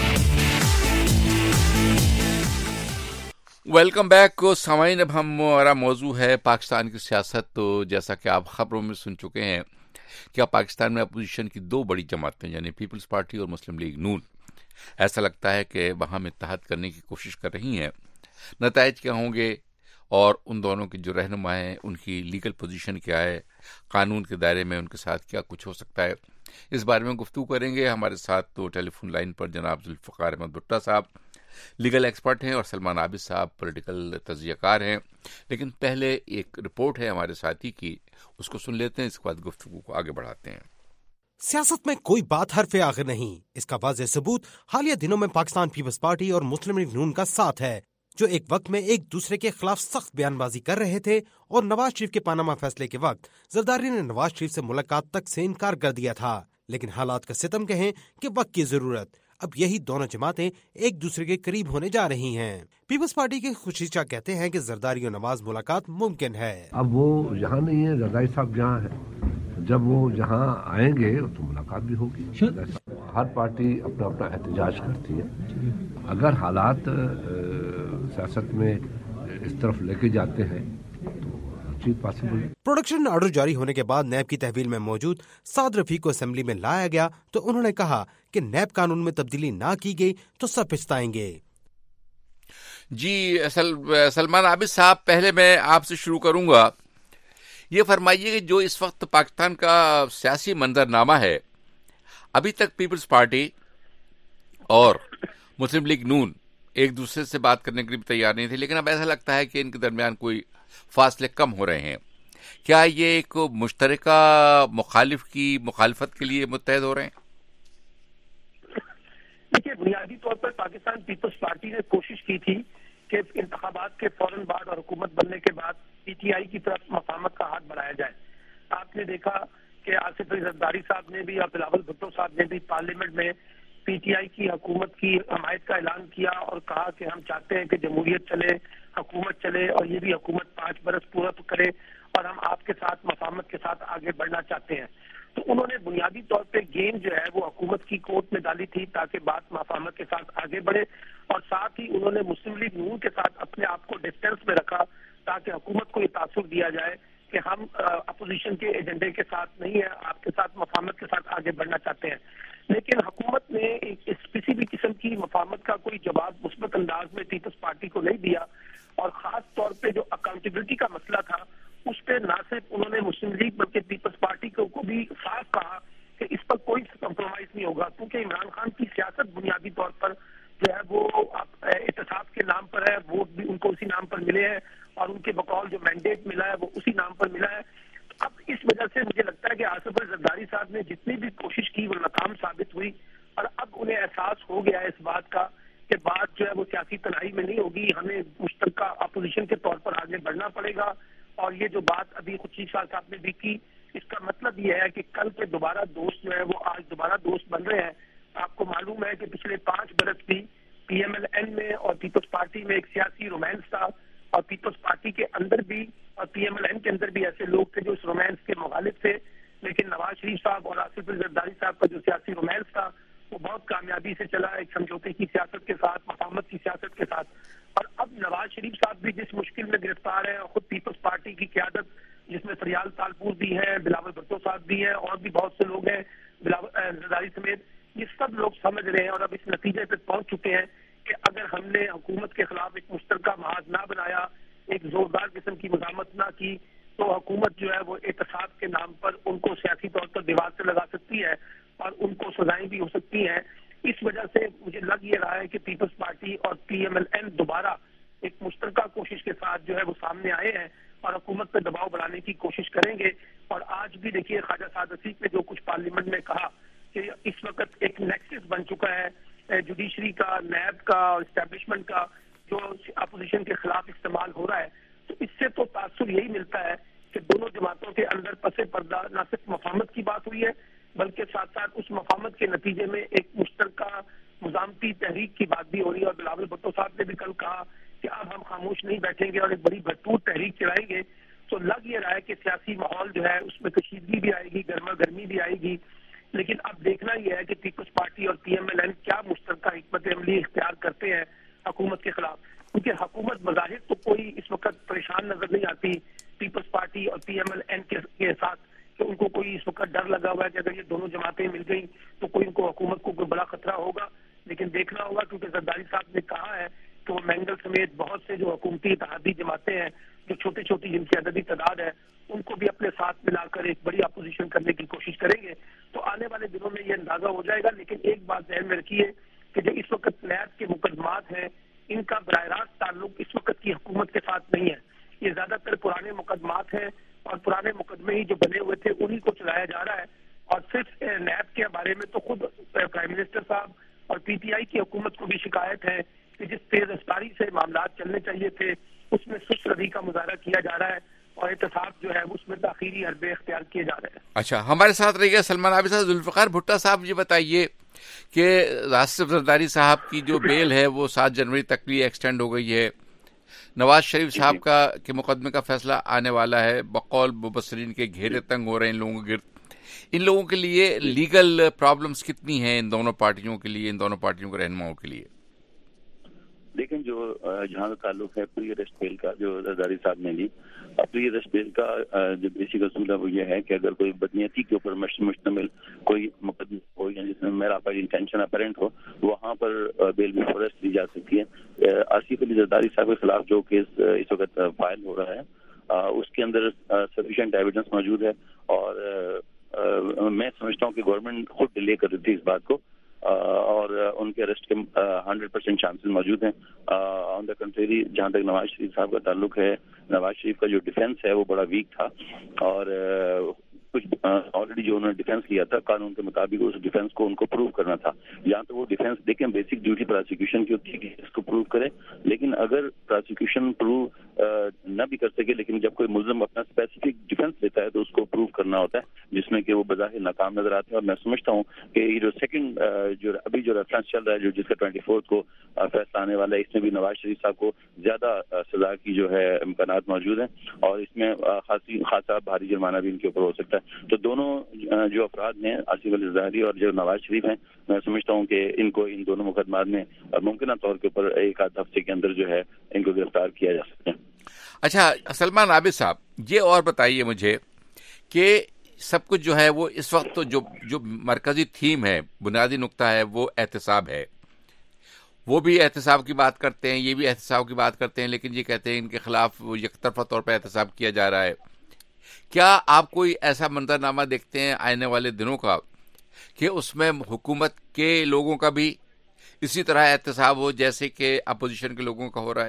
Welcome back سامعین. اب ہمارا موضوع ہے پاکستان کی سیاست. تو جیسا کہ آپ خبروں میں سن چکے ہیں کہ پاکستان میں اپوزیشن کی دو بڑی جماعتیں یعنی پیپلز پارٹی اور مسلم لیگ نون ایسا لگتا ہے کہ باہم اتحاد کرنے کی کوشش کر رہی ہیں. نتائج کیا ہوں گے اور ان دونوں کے جو رہنما ہیں ان کی لیگل پوزیشن کیا ہے, قانون کے دائرے میں ان کے ساتھ کیا کچھ ہو سکتا ہے, اس بارے میں گفتگو کریں گے. ہمارے ساتھ تو ٹیلی فون لائن پر جناب ذوالفقار احمد بھٹا صاحب لیگل ایکسپرٹ ہیں اور سلمان عابد صاحب پولیٹیکل تجزیہ کار ہیں. لیکن پہلے ایک رپورٹ ہے ہمارے ساتھی کی, اس کو سن لیتے ہیں, اس کے بعد گفتگو کو آگے بڑھاتے ہیں. سیاست میں کوئی بات حرف آخر نہیں. اس کا واضح ثبوت حالیہ دنوں میں پاکستان پیپلز پارٹی اور مسلم لیگ نون کا ساتھ ہے, جو ایک وقت میں ایک دوسرے کے خلاف سخت بیان بازی کر رہے تھے اور نواز شریف کے پاناما فیصلے کے وقت زرداری نے نواز شریف سے ملاقات تک سے انکار کر دیا تھا. لیکن حالات کا ستم کہیں کہ وقت کی ضرورت, اب یہی دونوں جماعتیں ایک دوسرے کے قریب ہونے جا رہی ہیں. پیپلز پارٹی کے خشیچہ کہتے ہیں کہ زرداری اور نواز ملاقات ممکن ہے. اب وہ یہاں نہیں ہے, زرداری صاحب جہاں ہے, جب وہ یہاں آئیں گے تو ملاقات بھی ہوگی. ہر پارٹی اپنا اپنا احتجاج کرتی ہے. اگر حالات سیاست میں اس طرف لے کے جاتے ہیں تو चीज पॉसिबल है। प्रोडक्शन ऑर्डर जारी होने के बाद नैब की तहवील में मौजूद साद रफीक को असेंबली में लाया गया तो उन्होंने कहा कि नैब कानून में तब्दीली ना की गई तो सब पछताएंगे। जी सल, सलमान आबिद साहब, पहले मैं आपसे शुरू करूंगा, ये फरमाइए कि जो इस वक्त पाकिस्तान का सियासी मंजरनामा है, अभी तक पीपल्स पार्टी और मुस्लिम लीग नून एक दूसरे से बात करने के लिए तैयार नहीं थे, लेकिन अब ऐसा लगता है कि इनके दरमियान कोई फासले कम हो रहे हैं। क्या ये एक मुश्तरका मुखालिफ की मुखालफत के लिए मुत्तहद हो रहे हैं? देखिए, बुनियादी तौर पर पाकिस्तान पीपल्स पार्टी ने कोशिश की थी कि इंतखाबात के फौरन बाद और हुकूमत बनने के बाद पीटीआई की तरफ मफाहमत का हाथ बढ़ाया जाए। आपने देखा कि आसिफ अली जरदारी साहब ने भी और बिलावल भुट्टो साहब ने भी पार्लियामेंट में पीटीआई की हुकूमत की हमायत का ऐलान किया और कहा कि हम चाहते हैं कि जमहूरियत चले, हुकूमत चले और ये भी हुकूमत पांच बरस पूरा करे और हम आपके साथ मफाहमत के साथ आगे बढ़ना चाहते हैं। तो उन्होंने बुनियादी तौर पे गेम जो है वो हुकूमत की कोर्ट में डाली थी ताकि बात मफाहमत के साथ आगे बढ़े, और साथ ही उन्होंने मुस्लिम लीग नून के साथ अपने आप को डिस्टेंस में रखा ताकि हुकूमत को ये तासुर दिया जाए कि हम अपोजिशन के एजेंडे के साथ नहीं है, आपके साथ मफाहमत के साथ आगे बढ़ना चाहते हैं। लेकिन हुकूमत ने एक किसी भी किस्म की मफाहमत का कोई जवाब मुस्बत अंदाज में पीपल्स पार्टी को नहीं दिया, और खास तौर पे जो अकाउंटेबिलिटी का मसला था उस पर ना सिर्फ उन्होंने मुस्लिम लीग बल्कि पीपल्स पार्टी को, को भी साफ कहा कि इस पर कोई कॉम्प्रोमाइज नहीं होगा, क्योंकि इमरान खान की सियासत बुनियादी तौर पर जो है वो इत्तेसाब के नाम पर है, वोट भी उनको उसी नाम पर मिले हैं और उनके बकौल जो मैंडेट मिला है वो उसी नाम पर मिला है। अब इस वजह से मुझे लगता है कि आसिफ अली जरदारी साहब ने जितनी भी कोशिश की वो नाकाम साबित हुई, और अब उन्हें एहसास हो गया है इस बात का कि बात जो है वो सियासी तनाई में नहीं होगी, हमें मुश्तरका अपोजिशन के तौर पर आगे बढ़ना पड़ेगा। और ये जो बात अभी खुर्शीद शाह साहब ने भी की, इसका मतलब ये है कि कल के दोबारा दोस्त जो है वो आज दोबारा दोस्त बन रहे हैं। आपको मालूम है कि पिछले पांच बरस भी पीएमएलएन में और पीपल्स पार्टी में एक सियासी रोमांस था, और पीपल्स पार्टी के अंदर भी और पीएमएलएन के अंदर भी ऐसे लोग थे जो इस रोमांस के मुखालिफ थे, लेकिन नवाज शरीफ साहब और आसिफ अली जरदारी साहब का जो सियासी रोमांस था वो बहुत कामयाबी से चला, एक समझौते की सियासत के साथ, मफाहमत की सियासत के साथ। और अब नवाज शरीफ साहब भी जिस मुश्किल में गिरफ्तार है, और खुद पीपल्स पार्टी की क्यादत जिसमें फरियाल तालपुर भी है, बिलावल भुट्टो साहब भी हैं और भी बहुत से लोग हैं, जरदारी समेत, ये सब लोग समझ रहे हैं और अब इस नतीजे तक पहुंच चुके हैं कि अगर हमने हुकूमत के खिलाफ एक मुश्तरका महाज ना बनाया, एक जोरदार किस्म की मज़ामत ना की, तो हुकूमत जो है वो एहतसाब के नाम पर उनको सियासी तौर पर दीवार से लगा सकती है और उनको सजाएं भी हो सकती हैं। इस वजह से मुझे लग ये रहा है कि पीपल्स पार्टी और पीएमएलएन दोबारा एक मुश्तरका कोशिश के साथ जो है वो सामने आए हैं और हुकूमत पर दबाव बढ़ाने की कोशिश करेंगे। और आज भी देखिए ख्वाजा साद रफीक ने जो कुछ पार्लियामेंट में कहा कि इस वक्त एक नेक्सस बन चुका है जुडिशरी का, नैब का और एस्टेब्लिशमेंट का जो अपोजिशन के खिलाफ इस्तेमाल हो रहा है, तो इससे तो तासुर यही मिलता है कि दोनों जमातों के अंदर पसे पर्दा न सिर्फ मफाहमत की बात हुई है बल्कि साथ साथ उस मफाहमत के नतीजे में एक मुश्तरका मुजामती तहरीक की बात भी हो रही है। और बिलावल भुट्टो साहब ने भी कल कहा कि अब हम खामोश नहीं बैठेंगे और एक बड़ी भरपूर तहरीक चलाएंगे। तो लग ये रहा है कि सियासी माहौल जो है उसमें कशीदगी भी आएगी, गर्मा गर्मी भी आएगी। लेकिन अब देखना यह है कि पीपल्स पार्टी और पीएमएलएन क्या मुश्तरका हिकमत अमली इख्तियार करते हैं हुकूमत के खिलाफ, क्योंकि हुकूमत बज़ाहिर तो कोई इस वक्त परेशान नजर नहीं आती पीपल्स पार्टी और पीएमएलएन के, के साथ, कि उनको कोई इस वक्त डर लगा हुआ है कि अगर ये दोनों जमातें मिल गई तो कोई इनको हुकूमत को कोई बड़ा खतरा होगा। लेकिन देखना होगा, क्योंकि जरदारी साहब ने कहा है कि वो मैंगल समेत बहुत से जो हुकूमती इत्तेहादी जमातें हैं जो छोटी छोटी जिनकी अददी तादाद है उनको भी अपने साथ मिलाकर एक बड़ी अपोजिशन करने की कोशिश करेंगे। तो आने वाले दिनों में ये अंदाजा हो जाएगा। लेकिन एक बात ध्यान में रखिए कि जो इस वक्त नैब के मुकदमात हैं इनका बराह रास्त ताल्लुक इस वक्त की हुकूमत के साथ नहीं है, ये ज्यादातर पुराने मुकदमात हैं और पुराने मुकदमे ही जो बने हुए थे उन्हीं को चलाया जा रहा है। और सिर्फ नैब के बारे में तो खुद प्राइम मिनिस्टर साहब और पीटीआई की हुकूमत को भी शिकायत है कि जिस तेज रफ्तारी से मामला चलने चाहिए थे उसमें सुस्त रदी का मुजाहरा किया जा रहा है और एहतसाब जो है उसमें ताखीरी हरबे इख्तियार किए जा रहे हैं। अच्छा, हमारे साथ रहिएगा सलमान आबिद साहब। जुल्फिकार भुट्टो साहब, ये बताइए कि आसिफ जरदारी साहब की जो बेल है वो सात जनवरी तक भी एक्सटेंड हो गई है। नवाज शरीफ साहब का के मुकदमे का फैसला आने वाला है। बकौल मुबस्सरीन के घेरे तंग हो रहे हैं इन लोगों के इन लोगों के लिए लीगल प्रॉब्लम्स कितनी हैं इन दोनों पार्टियों के लिए, इन दोनों पार्टियों के रहनुमाओं के लिए? دیکھیں جو جہاں تعلق ہے پری اریسٹ بیل کا جو زرداری صاحب نے لی، پری اریسٹ بیل کا جو بیسک اصول ہے وہ یہ ہے کہ اگر کوئی بدنیتی کے اوپر مشتمل کوئی مقدمہ ہو یا جس میں میرا پائی انٹینشن اپیرنٹ ہو، وہاں پر بیل بھی فوریسٹ دی جا سکتی ہے۔ آصف علی زرداری صاحب کے خلاف جو کیس اس وقت فائل ہو رہا ہے اس کے اندر سفیشینٹ ایویڈنس موجود ہے، اور میں سمجھتا ہوں کہ گورنمنٹ خود ڈیلے کر رہی تھی اس بات کو، اور ان کے اریسٹ کے ہنڈریڈ پرسینٹ چانسز موجود ہیں۔ آن دا کنٹری جہاں تک نواز شریف صاحب کا تعلق ہے، نواز شریف کا جو ڈیفینس ہے وہ بڑا ویک تھا، اور کچھ آلریڈی جو انہوں نے ڈیفینس لیا تھا قانون کے مطابق اس ڈیفینس کو ان کو پروو کرنا تھا۔ یہاں تو وہ ڈیفینس دیکھیں بیسک ڈیوٹی پروسیکیوشن کی ہوتی ہے کہ اس کو پروو کرے، لیکن اگر پروسیکیوشن پروو نہ بھی کر سکے لیکن جب کوئی ملزم اپنا اسپیسیفک ڈیفینس لیتا ہے تو اس کو پروو کرنا ہوتا ہے، جس میں کہ وہ بظاہر ناکام نظر آتے ہیں۔ اور میں سمجھتا ہوں کہ یہ جو سیکنڈ جو ابھی جو ریفرنس چل رہا ہے جو جس کا ٹوئنٹی فورتھ کو فیصلہ آنے والا ہے، اس میں بھی نواز شریف صاحب کو زیادہ سزا کی جو ہے امکانات موجود ہیں، اور اس میں خاصی خاصا بھاری جرمانہ بھی ان کے اوپر ہو سکتا ہے۔ تو دونوں جو افراد ہیں آصف علی زرداری اور جو نواز شریف ہیں، میں سمجھتا ہوں کہ ان کو ان دونوں مقدمات میں ممکنہ طور کے اوپر ایک آدھ ہفتے کے اندر جو ہے ان کو گرفتار کیا جا سکتا ہے۔ اچھا سلمان عابد صاحب، یہ اور بتائیے مجھے کہ سب کچھ جو ہے وہ اس وقت تو جو جو مرکزی تھیم ہے، بنیادی نقطہ ہے وہ احتساب ہے، وہ بھی احتساب کی بات کرتے ہیں، یہ بھی احتساب کی بات کرتے ہیں، لیکن یہ کہتے ہیں ان کے خلاف یک طرفہ طور پہ احتساب کیا جا رہا ہے۔ کیا آپ کوئی ایسا منظرنامہ دیکھتے ہیں آنے والے دنوں کا کہ اس میں حکومت کے لوگوں کا بھی اسی طرح احتساب ہو جیسے کہ اپوزیشن کے لوگوں کا ہو رہا ہے؟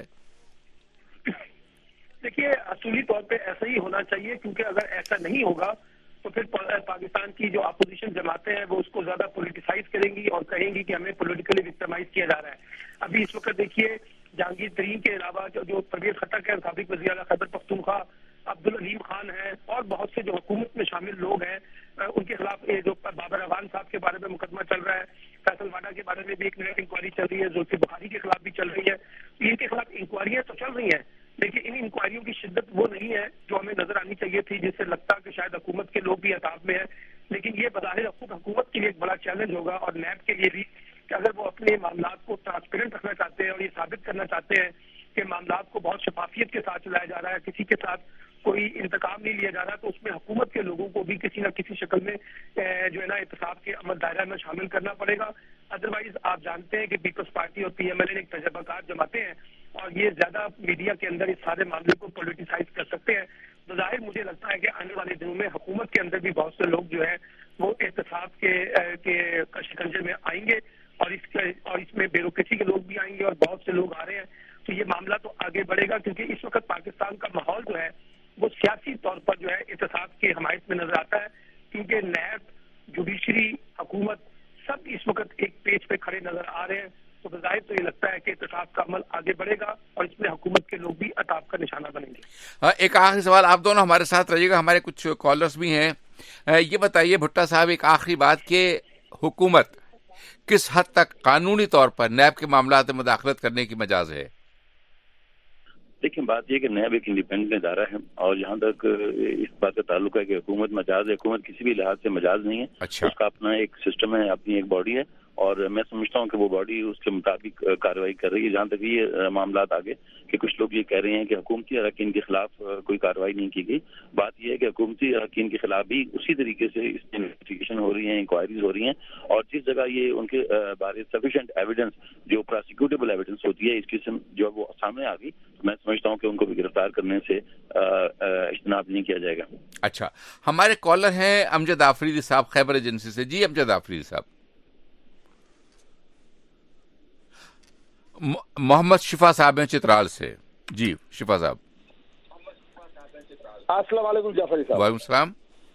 دیکھیے اصولی طور پہ ایسا ہی ہونا چاہیے، کیونکہ اگر ایسا نہیں ہوگا تو پھر پاکستان کی جو اپوزیشن جماعتیں ہیں وہ اس کو زیادہ پولیٹیسائز کریں گی اور کہیں گی کہ ہمیں پولیٹیکلی وکٹمائز کیا جا رہا ہے۔ ابھی اس وقت دیکھیے جہانگیر ترین کے علاوہ جو پرویز خٹک ہے، سابق وزیر اعلیٰ خیبر پختونخوا، عبدالعلیم خان ہیں، اور بہت سے جو حکومت میں شامل لوگ ہیں، ان کے خلاف جو بابر اعوان صاحب کے بارے میں مقدمہ چل رہا ہے، فیصل واڈا کے بارے میں بھی ایک نئی انکوائری چل رہی ہے، زلفی بخاری کے خلاف بھی چل رہی ہے۔ ان کے خلاف انکوائریاں تو چل رہی ہیں، لیکن ان انکوائریوں کی شدت وہ نہیں ہے جو ہمیں نظر آنی چاہیے تھی، جس سے لگتا کہ شاید حکومت کے لوگ بھی عذاب میں ہیں۔ لیکن یہ بظاہر خود حکومت کے لیے ایک بڑا چیلنج ہوگا، اور نیب کے لیے بھی، کہ اگر وہ اپنے معاملات کو ٹرانسپیرنٹ رکھنا چاہتے ہیں اور یہ ثابت کرنا چاہتے ہیں کہ معاملات کو بہت شفافیت کے ساتھ چلایا جا رہا ہے، کسی کے ساتھ کوئی انتقام نہیں لیا جا رہا، تو اس میں حکومت کے لوگوں کو بھی کسی نہ کسی شکل میں جو ہے نا احتساب کے عمل دائرہ میں شامل کرنا پڑے گا۔ ادروائز آپ جانتے ہیں کہ پیپلز پارٹی اور پی ایم ایل این ایک تجربہ کار جماعتیں ہیں، اور یہ زیادہ میڈیا کے اندر اس سارے معاملے کو پولیٹیسائز کر سکتے ہیں۔ بظاہر مجھے لگتا ہے کہ آنے والے دنوں میں حکومت کے اندر بھی بہت سے لوگ جو ہے وہ احتساب کے کے شکنجے میں آئیں گے، اور اس کے اور اس میں بیوروکریسی کے لوگ بھی آئیں گے، اور بہت سے لوگ آ رہے ہیں۔ تو یہ معاملہ تو آگے بڑھے گا، کیونکہ اس وقت پاکستان کا ماحول جو ہے وہ سیاسی طور پر جو ہے احتساب کی حمایت میں نظر آتا ہے، کیونکہ نیب، جوڈیشری، حکومت سب اس وقت ایک پیج پہ کھڑے نظر آ رہے ہیں۔ تو بظاہر تو یہ لگتا ہے کہ احتساب کا عمل آگے بڑھے گا، اور اس میں حکومت کے لوگ بھی عطاب کا نشانہ بنیں گے۔ ایک آخری سوال، آپ دونوں ہمارے ساتھ رہیے گا، ہمارے کچھ کالرز بھی ہیں۔ یہ بتائیے بھٹا صاحب، ایک آخری بات کہ حکومت کس حد تک قانونی طور پر نیب کے معاملات میں مداخلت کرنے کی مجاز ہے؟ دیکھیں بات یہ کہ نیب ایک انڈیپینڈنٹ ادارہ ہے، اور جہاں تک اس بات کا تعلق ہے کہ حکومت مجاز ہے، حکومت کسی بھی لحاظ سے مجاز نہیں ہے۔ اچھا۔ اس کا اپنا ایک سسٹم ہے، اپنی ایک باڈی ہے، اور میں سمجھتا ہوں کہ وہ باڈی اس کے مطابق کارروائی کر رہی ہے۔ جہاں تک یہ معاملات آگے کہ کچھ لوگ یہ کہہ رہے ہیں کہ حکومتی اراکین کے خلاف کوئی کارروائی نہیں کی گئی، بات یہ ہے کہ حکومتی اراکین کے خلاف بھی اسی طریقے سے اس میں انویسٹیگیشن ہو رہی ہیں، انکوائریز ہو رہی ہیں، اور جس جگہ یہ ان کے بارے سفیشینٹ ایویڈنس جو پراسیکیوٹیبل ایویڈنس ہوتی ہے اس قسم جو وہ سامنے آ گئی، میں سمجھتا ہوں کہ ان کو بھی گرفتار کرنے سے اجتناب نہیں کیا جائے گا۔ اچھا، ہمارے کالر ہیں امجد آفریدی صاحب خیبر ایجنسی سے۔ جی امجد آفریدی صاحب۔ محمد شفا صاحب ہیں چترال سے۔ جی شفا صاحب۔ السلام علیکم جعفری صاحب۔ وعلیکم السلام۔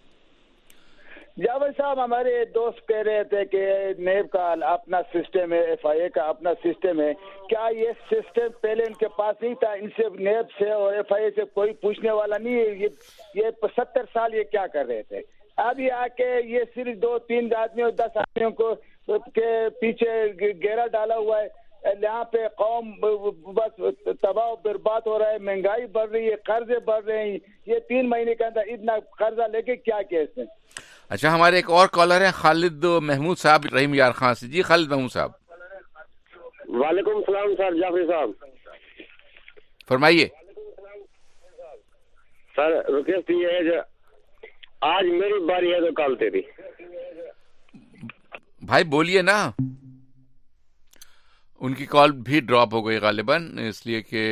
جعفر صاحب، ہمارے دوست کہہ رہے تھے کہ نیب کا اپنا سسٹم ہے، ایف آئی اے کا اپنا سسٹم ہے، کیا یہ سسٹم پہلے ان کے پاس نہیں تھا؟ ان سے نیب سے اور ایف آئی اے سے کوئی پوچھنے والا نہیں ہے؟ یہ یہ ستر سال یہ کیا کر رہے تھے؟ اب یہ آ کے یہ صرف دو تین آدمیوں دس آدمیوں کو کے پیچھے گھیرا ڈالا ہوا ہے، یہاں پہ قوم بس تباہ و برباد ہو رہا ہے، مہنگائی بڑھ رہی ہے، قرضے بڑھ رہے ہیں، یہ تین مہینے کے اندر اتنا قرضہ لے کے کیا کیا اس نے؟ اچھا، ہمارے ایک اور کالر ہیں خالد محمود صاحب رحیم یار خان سے۔ جی خالد محمود صاحب۔ وعلیکم السلام سر جعفری صاحب. فرمائیے. سر ریکویسٹ یہ ہے کہ آج میری باری ہے تو کل تیری. بھائی بولیے نا. ان کی کال بھی ڈراپ ہو گئی غالباً اس لیے کہ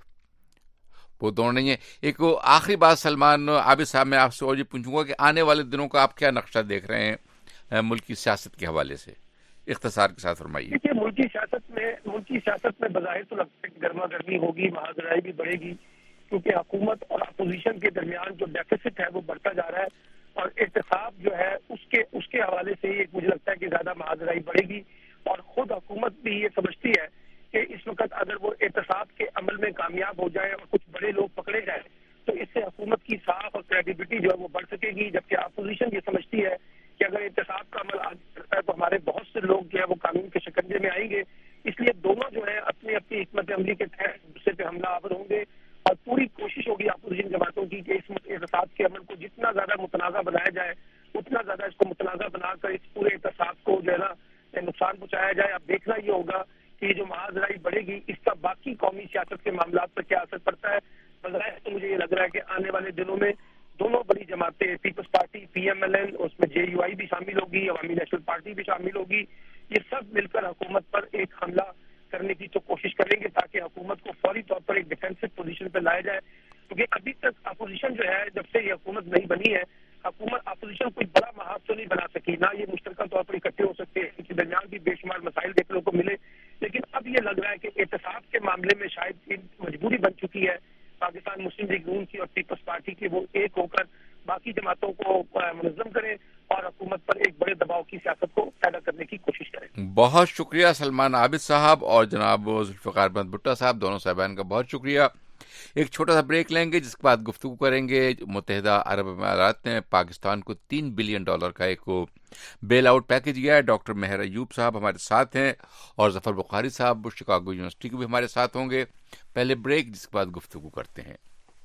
وہ دونوں نہیں ہے. ایک آخری بات سلمان عابد صاحب میں آپ سے اور یہ پوچھوں گا کہ آنے والے دنوں کا آپ کیا نقشہ دیکھ رہے ہیں ملک کی سیاست کے حوالے سے؟ اختصار کے ساتھ فرمائیے. دیکھیے ملکی سیاست میں ملکی سیاست میں بظاہر تو لگتا ہے کہ گرما گرمی ہوگی, مہاجرائی بھی بڑھے گی, کیونکہ حکومت اور اپوزیشن کے درمیان جو ڈیفیسٹ ہے وہ بڑھتا جا رہا ہے, اور احتساب جو ہے اس کے اس کے حوالے سے یہ مجھے لگتا ہے کہ زیادہ مہاجرائی بڑھے گی. اور خود حکومت بھی یہ سمجھتی ہے کہ اس وقت اگر وہ احتساب کے عمل میں کامیاب ہو جائے اور کچھ بڑے لوگ پکڑے جائیں تو اس سے حکومت کی صاف اور کریڈیبلٹی جو ہے وہ بڑھ سکے گی, جبکہ اپوزیشن یہ سمجھتی ہے کہ اگر احتساب کا عمل آگے کرتا ہے تو ہمارے بہت سے لوگ جو ہے وہ قانون کے شکنجے میں آئیں گے. اس لیے دونوں جو ہے اپنی اپنی حکمت عملی کے تحت دوسرے پہ حملہ آور ہوں گے, اور پوری کوشش ہوگی اپوزیشن جماعتوں کی کہ اس احتساب کے عمل کو جتنا زیادہ متنازع بنایا جائے اتنا زیادہ اس کو متنازع بنا کر اس پورے احتساب کو جو ہے نا نقصان پہنچایا جائے. اب دیکھنا یہ ہوگا کہ یہ جو مہاجرائی بڑھے گی اس کا باقی قومی سیاست کے معاملات پر کیا اثر پڑتا ہے. بظاہر تو مجھے یہ لگ رہا ہے کہ آنے والے دنوں میں دونوں بڑی جماعتیں پیپلز پارٹی پی ایم ایل این, اس میں جے یو آئی بھی شامل ہوگی, عوامی نیشنل پارٹی بھی شامل ہوگی, یہ سب مل کر حکومت پر ایک حملہ کرنے کی تو کوشش کریں گے تاکہ حکومت کو فوری طور پر ایک ڈیفینسو پوزیشن پہ لایا جائے. کیونکہ ابھی تک اپوزیشن جو ہے جب سے یہ حکومت نہیں بنی ہے, حکومت اپوزیشن کوئی بڑا محاذ تو نہیں بنا سکی, نہ یہ مشترکہ طور پر اکٹھے ہو سکتے ہیں, ان کے درمیان بھی بے شمار مسائل دیکھنے کو ملے. لیکن اب یہ لگ رہا ہے کہ احتساب کے معاملے میں شاید مجبوری بن چکی ہے پاکستان مسلم لیگ نون کی اور پیپلز پارٹی کی, وہ ایک ہو کر باقی جماعتوں کو منظم کریں اور حکومت پر ایک بڑے دباؤ کی سیاست کو پیدا کرنے کی کوشش کریں. بہت شکریہ سلمان عابد صاحب اور جناب ذوالفقار احمد بھٹا صاحب, دونوں صاحبان کا بہت شکریہ. ایک چھوٹا سا بریک لیں گے جس کے بعد گفتگو کریں گے. متحدہ عرب امارات نے پاکستان کو تین بلین ڈالر کا ایک بیل آؤٹ پیکج دیا ہے. ڈاکٹر مہر ایوب صاحب ہمارے ساتھ ہیں اور ظفر بخاری صاحب شکاگو یونیورسٹی کے بھی ہمارے ساتھ ہوں گے. پہلے بریک جس کے بعد گفتگو کرتے ہیں.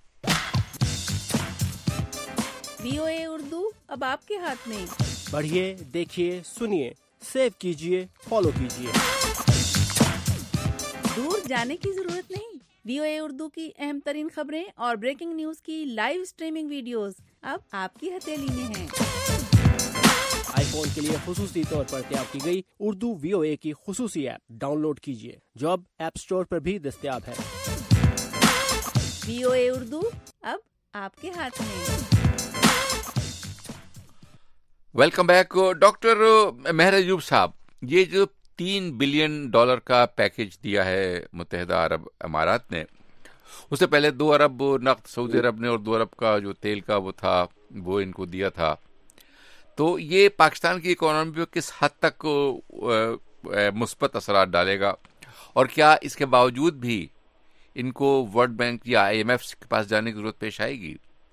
وی او اے اردو اب آپ کے ہاتھ میں. پڑھیے, دیکھیے, سنیے, سیو کیجیے, فالو کیجیے. دور جانے کی ضرورت نہیں. وی او اے اردو کی اہم ترین خبریں اور بریکنگ نیوز کی لائیو اسٹریمنگ ویڈیوز اب آپ کی ہتھیلی میں ہیں. آئی فون کے لیے خصوصی طور پر تیار کی گئی اردو وی او اے کی خصوصی ایپ ڈاؤن لوڈ کیجیے جو اب ایپ اسٹور پر بھی دستیاب ہے. وی او اے اردو اب آپ کے ہاتھ میں. Welcome back. ڈاکٹر مہر ایوب صاحب, یہ جو تین بلین ڈالر کا پیکج دیا ہے متحدہ عرب امارات نے, اس سے پہلے دو ارب نقد سعودی عرب نے اور دو ارب کا جو تیل کا وہ تھا وہ ان کو دیا تھا. تو یہ پاکستان کی اکانومی پہ کس حد تک مثبت اثرات ڈالے گا, اور کیا اس کے باوجود بھی ان کو ورلڈ بینک یا آئی ایم ایف کے پاس جانے کی ضرورت پیش آئے گی؟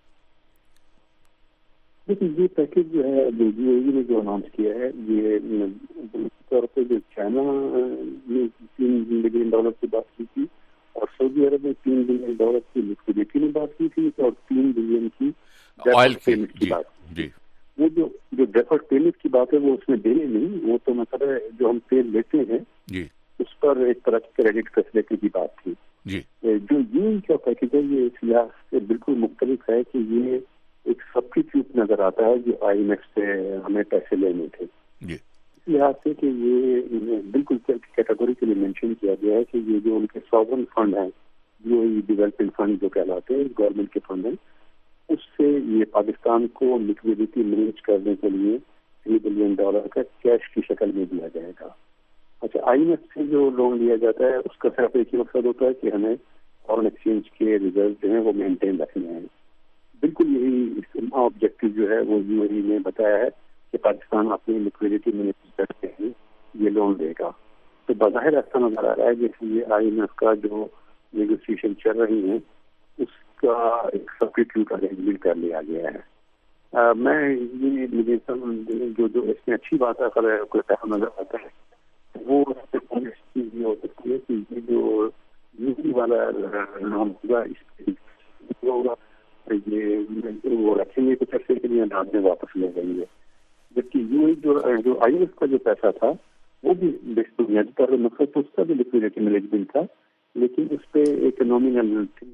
دیکھیے یہ پیکج جو ہے جو جی او ای نے جو اناؤنس کیا ہے, یہ طور پہ جو چائنا نے تین بلین ڈالر کی بات کی تھی اور سعودی عرب نے تین بلین ڈالر کی لکوڈیٹی میں بات کی تھی اور تین بلین کی آئل پیمنٹ کی بات جی. وہ جو جو ڈیفرڈ پیمنٹ کی بات ہے وہ اس میں دینے نہیں, وہ تو مطلب ہے جو ہم تیل لیتے ہیں جی اس پر ایک طرح کی کریڈٹ فیسلٹی کی بات تھی جی. جو یہ کا پیکج ہے یہ اس لحاظ سے بالکل مختلف ہے کہ یہ ایک سبسٹیٹیوٹ نظر آتا ہے جو آئی ایم ایف سے ہمیں پیسے لینے تھے. جی. اس لحاظ سے کہ یہ بالکل کیٹیگوری کے لیے مینشن کیا گیا ہے کہ یہ جو ان کے ساورن فنڈ ہیں جو ڈیولپمنٹ فنڈ جو کہلاتے ہیں گورنمنٹ کے فنڈ ہیں, اس سے یہ پاکستان کو لکوڈیٹی مینیج کرنے کے لیے تین بلین ڈالر کا کیش کی شکل میں دیا جائے گا. اچھا, آئی ایم ایف سے جو لون لیا جاتا ہے اس کا صرف ایک ہی مقصد ہوتا ہے کہ ہمیں فارن ایکسچینج کے ریزرو جو ہیں وہ مینٹین رکھنے ہیں. بالکل یہی آبجیکٹو جو ہے وہ یو اے ای نے بتایا ہے کہ پاکستان اپنی لکوڈیٹی مینیج کرتے ہیں یہ لون دے گا. تو بظاہر ایسا نظر آ رہا ہے جیسے یہ آئی ایم ایف کا جو نیگوسیشن چل رہی ہیں اس کا ایک سبسٹیٹیوٹ ارینجمنٹ کر لیا گیا ہے. آ, میں یہ مجھے جو جو اس میں اچھی بات ہے اگر کوئی پیسہ نظر آتا ہے وہ چیز یہ ہو سکتی ہے کہ یہ جو یو والا نام ہوگا اس ہوگا یہ وہ رکھیں گے کچھ عرصے کے لیے بعد میں واپس لے جائیں گے. جبکہ یو جو جو آئی ایف کا جو پیسہ تھا وہ بھی بنیادی طور پر مقصد تو اس کا بھی لکوڈیٹی مینجمنٹ تھا، لیکن اس پہ ایک نامنل تھی.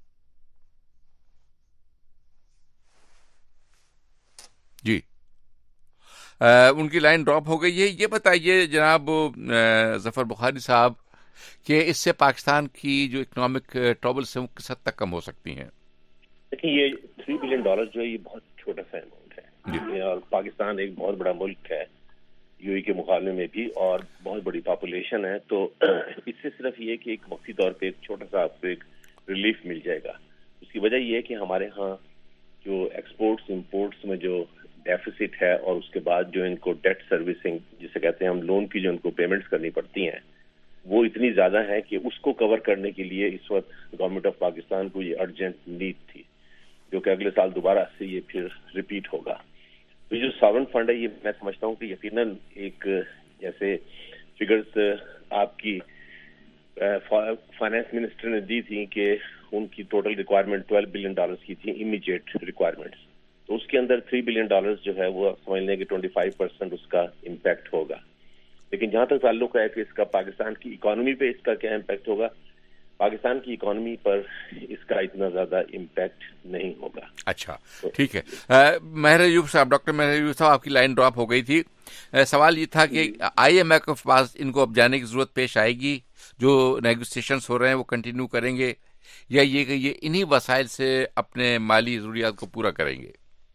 جی آ, ان کی لائن ڈراپ ہو گئی ہے. یہ بتائیے جناب ظفر بخاری صاحب کہ اس سے پاکستان کی جو اکنامک ٹربلز ہیں وہ کس حد تک کم ہو سکتی ہیں؟ دیکھیں یہ تھری بلین ڈالر جو ہے یہ بہت چھوٹا سا اماؤنٹ ہے، اور پاکستان ایک بہت بڑا ملک ہے یو اے کے مقابلے میں بھی، اور بہت بڑی پاپولیشن ہے. تو اس سے صرف یہ کہ ایک وقتی طور پہ ایک چھوٹا سا آپ کو ایک ریلیف مل جائے گا. اس کی وجہ یہ ہے کہ ہمارے ہاں جو ایکسپورٹس امپورٹس میں جو ڈیفیسٹ ہے، اور اس کے بعد جو ان کو ڈیٹ سروسنگ جسے کہتے ہیں ہم لون کی جو ان کو پیمنٹس کرنی پڑتی ہیں وہ اتنی زیادہ ہے کہ اس کو کور کرنے کے لیے اس وقت گورنمنٹ آف پاکستان کو یہ ارجنٹ نیڈ تھی، جو کہ اگلے سال دوبارہ سے یہ پھر ریپیٹ ہوگا. تو یہ جو ساورن فنڈ ہے یہ میں سمجھتا ہوں کہ یقیناً ایک جیسے فگرز آپ کی فائنانس منسٹر نے دی تھی کہ ان کی total requirement twelve billion dollars کی تھی امیجیٹ ریکوائرمنٹس، تو اس کے اندر تھری بلین ڈالرز جو ہے وہ سمجھ لیں کہ ٹوئنٹی فائیو پرسینٹ اس کا امپیکٹ ہوگا. لیکن جہاں تک تعلق ہے کہ اس کا پاکستان کی اکانومی پہ اس کا کیا امپیکٹ ہوگا، پاکستان کی اکانومی پر اس کا اتنا زیادہ امپیکٹ نہیں ہوگا. اچھا ٹھیک ہے. مہر ایوب صاحب، ڈاکٹر مہر ایوب صاحب آپ کی لائن ڈراپ ہو گئی تھی. سوال یہ تھا کہ آئی ایم ایف کے پاس ان کو اب جانے کی ضرورت پیش آئے گی، جو نیگوسیشنز ہو رہے ہیں وہ کنٹینیو کریں گے، یا یہ کہ یہ انہی وسائل سے اپنے مالی ضروریات کو پورا کریں گے؟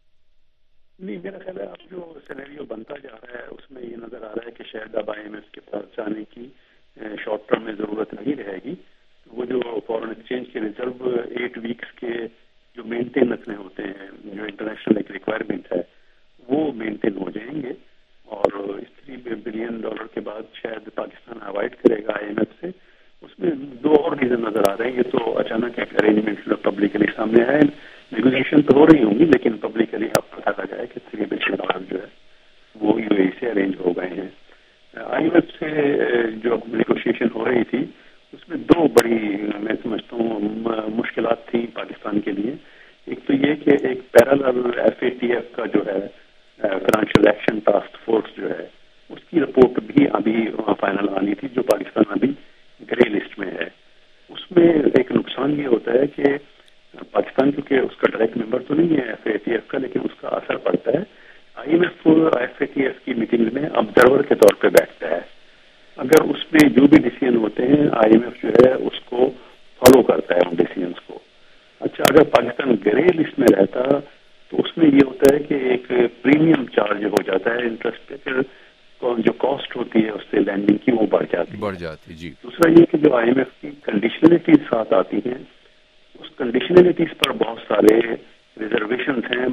نہیں، میرا خیال ہے اب جو سینیریو بنتا جا رہا ہے اس میں یہ نظر آ رہا ہے کہ شاید اب آئی ایم ایف کے پاس جانے کی شارٹ ٹرم میں ضرورت نہیں رہے گی. وہ جو فارن ایکسچینج کے ریزرو ایٹ ویکس کے جو مینٹین رکھنے ہوتے ہیں، جو انٹرنیشنل ایک ریکوائرمنٹ ہے، وہ مینٹین ہو جائیں گے. اور اس تھری بلین ڈالر کے بعد شاید پاکستان اوائڈ کرے گا آئی ایم ایف سے. اس میں دو اور ریزن نظر آ رہے ہیں. یہ تو اچانک ایک ارینجمنٹ پبلکلی سامنے آئے، نیگوزیشن تو ہو رہی ہوں گی لیکن پبلکلی اب پتا لگا ہے کہ تھری بلین ڈالر جو ہے وہ یو اے سے ارینج ہو گئے ہیں. آئی ایم ایف سے جو نیگوشیشن ہو رہی تھی اس میں دو بڑی میں سمجھتا ہوں مشکلات تھیں پاکستان کے لیے. ایک تو یہ کہ ایک parallel F A T F کا جو ہے فائنینشیل ایکشن ٹاسک فورس جو ہے اس کی رپورٹ بھی ابھی فائنل آنی تھی، جو پاکستان ابھی گرے لسٹ میں ہے. اس میں ایک نقصان یہ ہوتا ہے کہ پاکستان کیونکہ اس کا ڈائریکٹ ممبر تو نہیں ہے ایف اے ٹی ایف کا، لیکن اس کا اثر پڑتا ہے. I M F F A T F کی میٹنگ میں آبزرور کے طور پہ بیٹھتا ہے. اگر اس میں جو بھی ڈیسیزن ہوتے ہیں آئی ایم ایف جو ہے اس کو فالو کرتا ہے ان ڈیسیزنس کو. اچھا، اگر پاکستان گرے لسٹ میں رہتا تو اس میں یہ ہوتا ہے کہ ایک پریمیم چارج ہو جاتا ہے انٹرسٹ پہ، پھر جو کاسٹ ہوتی ہے اس سے لینڈنگ کی وہ بڑھ جاتی بڑھ جاتی جی. دوسرا یہ کہ جو آئی ایم ایف کی کنڈیشنلٹیز ساتھ آتی ہیں، اس کنڈیشنلٹیز پر بہت سارے ریزرویشنز ہیں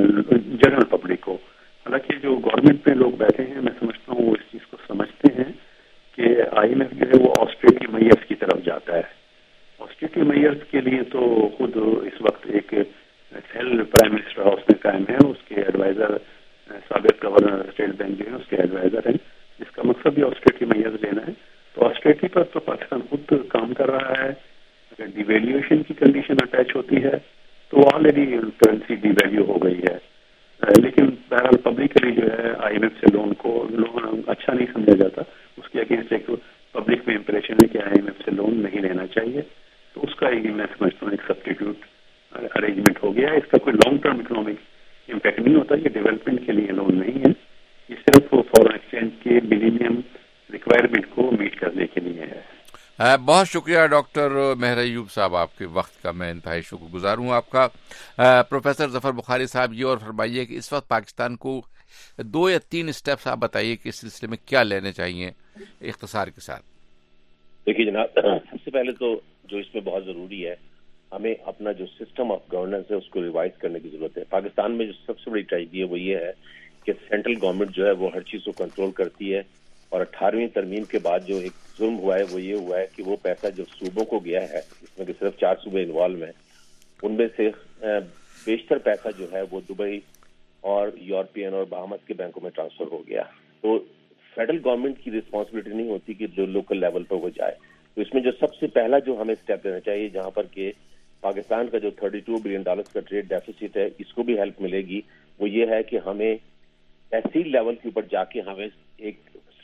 جنرل پبلک کو. حالانکہ جو گورنمنٹ میں لوگ بیٹھے ہیں میں سمجھتا ہوں وہ اس چیز کو سمجھتے ہیں کہ آئی ایم ایف جو ہے وہ آسٹریٹی میئرز کی طرف جاتا ہے. آسٹریٹی میئرز کے لیے تو خود اس وقت ایک سیل پرائم منسٹر ہاؤس میں قائم ہے، اس کے ایڈوائزر سابق گورنر اسٹیٹ بینک جو ہے اس کے ایڈوائزر ہیں، جس کا مقصد بھی آسٹریٹی میئرز لینا ہے. تو آسٹریٹی پر تو پاکستان خود کام کر رہا ہے. اگر ڈی ویلیویشن کی کنڈیشن اٹیچ ہوتی ہے تو آلریڈی کرنسی ڈی ویلیو ہو گئی ہے. لیکن بہرحال پبلکلی جو ہے آئی ایم ایف سے لون کو لون اچھا نہیں سمجھا جاتا. اس کے اگینسٹ ایک پبلک میں امپریشن ہے کہ آئی ایم ایف سے لون نہیں لینا چاہیے. تو اس کا ایک میں سمجھتا ہوں ایک سبسٹیٹیوٹ ارینجمنٹ ہو گیا ہے. اس کا کوئی لانگ ٹرم اکنامک امپیکٹ نہیں ہوتا. یہ ڈیولپمنٹ کے لیے لون نہیں ہے، یہ صرف فارن ایکسچینج کے ملینیم ریکوائرمنٹ کو میٹ کرنے کے لیے ہے. بہت شکریہ ڈاکٹر مہر ایوب صاحب، آپ کے وقت کا میں انتہائی شکر گزار ہوں آپ کا. پروفیسر ظفر بخاری صاحب، یہ اور فرمائیے کہ اس وقت پاکستان کو دو یا تین اسٹیپس آپ بتائیے کہ اس سلسلے میں کیا لینے چاہیے اختصار کے ساتھ. دیکھیے جناب، سب سے پہلے تو جو اس میں بہت ضروری ہے، ہمیں اپنا جو سسٹم آف گورننس ہے اس کو ریوائز کرنے کی ضرورت ہے. پاکستان میں جو سب سے بڑی ٹریجڈی ہے وہ یہ ہے کہ سینٹرل گورنمنٹ جو ہے وہ ہر چیز کو کنٹرول کرتی ہے، اور اٹھارہویں ترمیم کے بعد جو ایک ظلم ہوا ہے وہ یہ ہوا ہے کہ وہ پیسہ جو صوبوں کو گیا ہے، اس میں کہ صرف چار صوبے انوالو ہیں، ان میں سے بیشتر پیسہ جو ہے وہ دبئی اور یورپین اور بہامس کے بینکوں میں ٹرانسفر ہو گیا. تو فیڈرل گورنمنٹ کی رسپانسبلٹی نہیں ہوتی کہ جو لوکل لیول پر وہ جائے. تو اس میں جو سب سے پہلا جو ہمیں اسٹیپ لینا چاہیے، جہاں پر کہ پاکستان کا جو تھرٹی ٹو بلین ڈالر کا ٹریڈ ڈیفیسٹ ہے، اس کو بھی ہیلپ ملے گی، وہ یہ ہے کہ ہمیں تحصیل لیول کے اوپر جا کے ہمیں ایک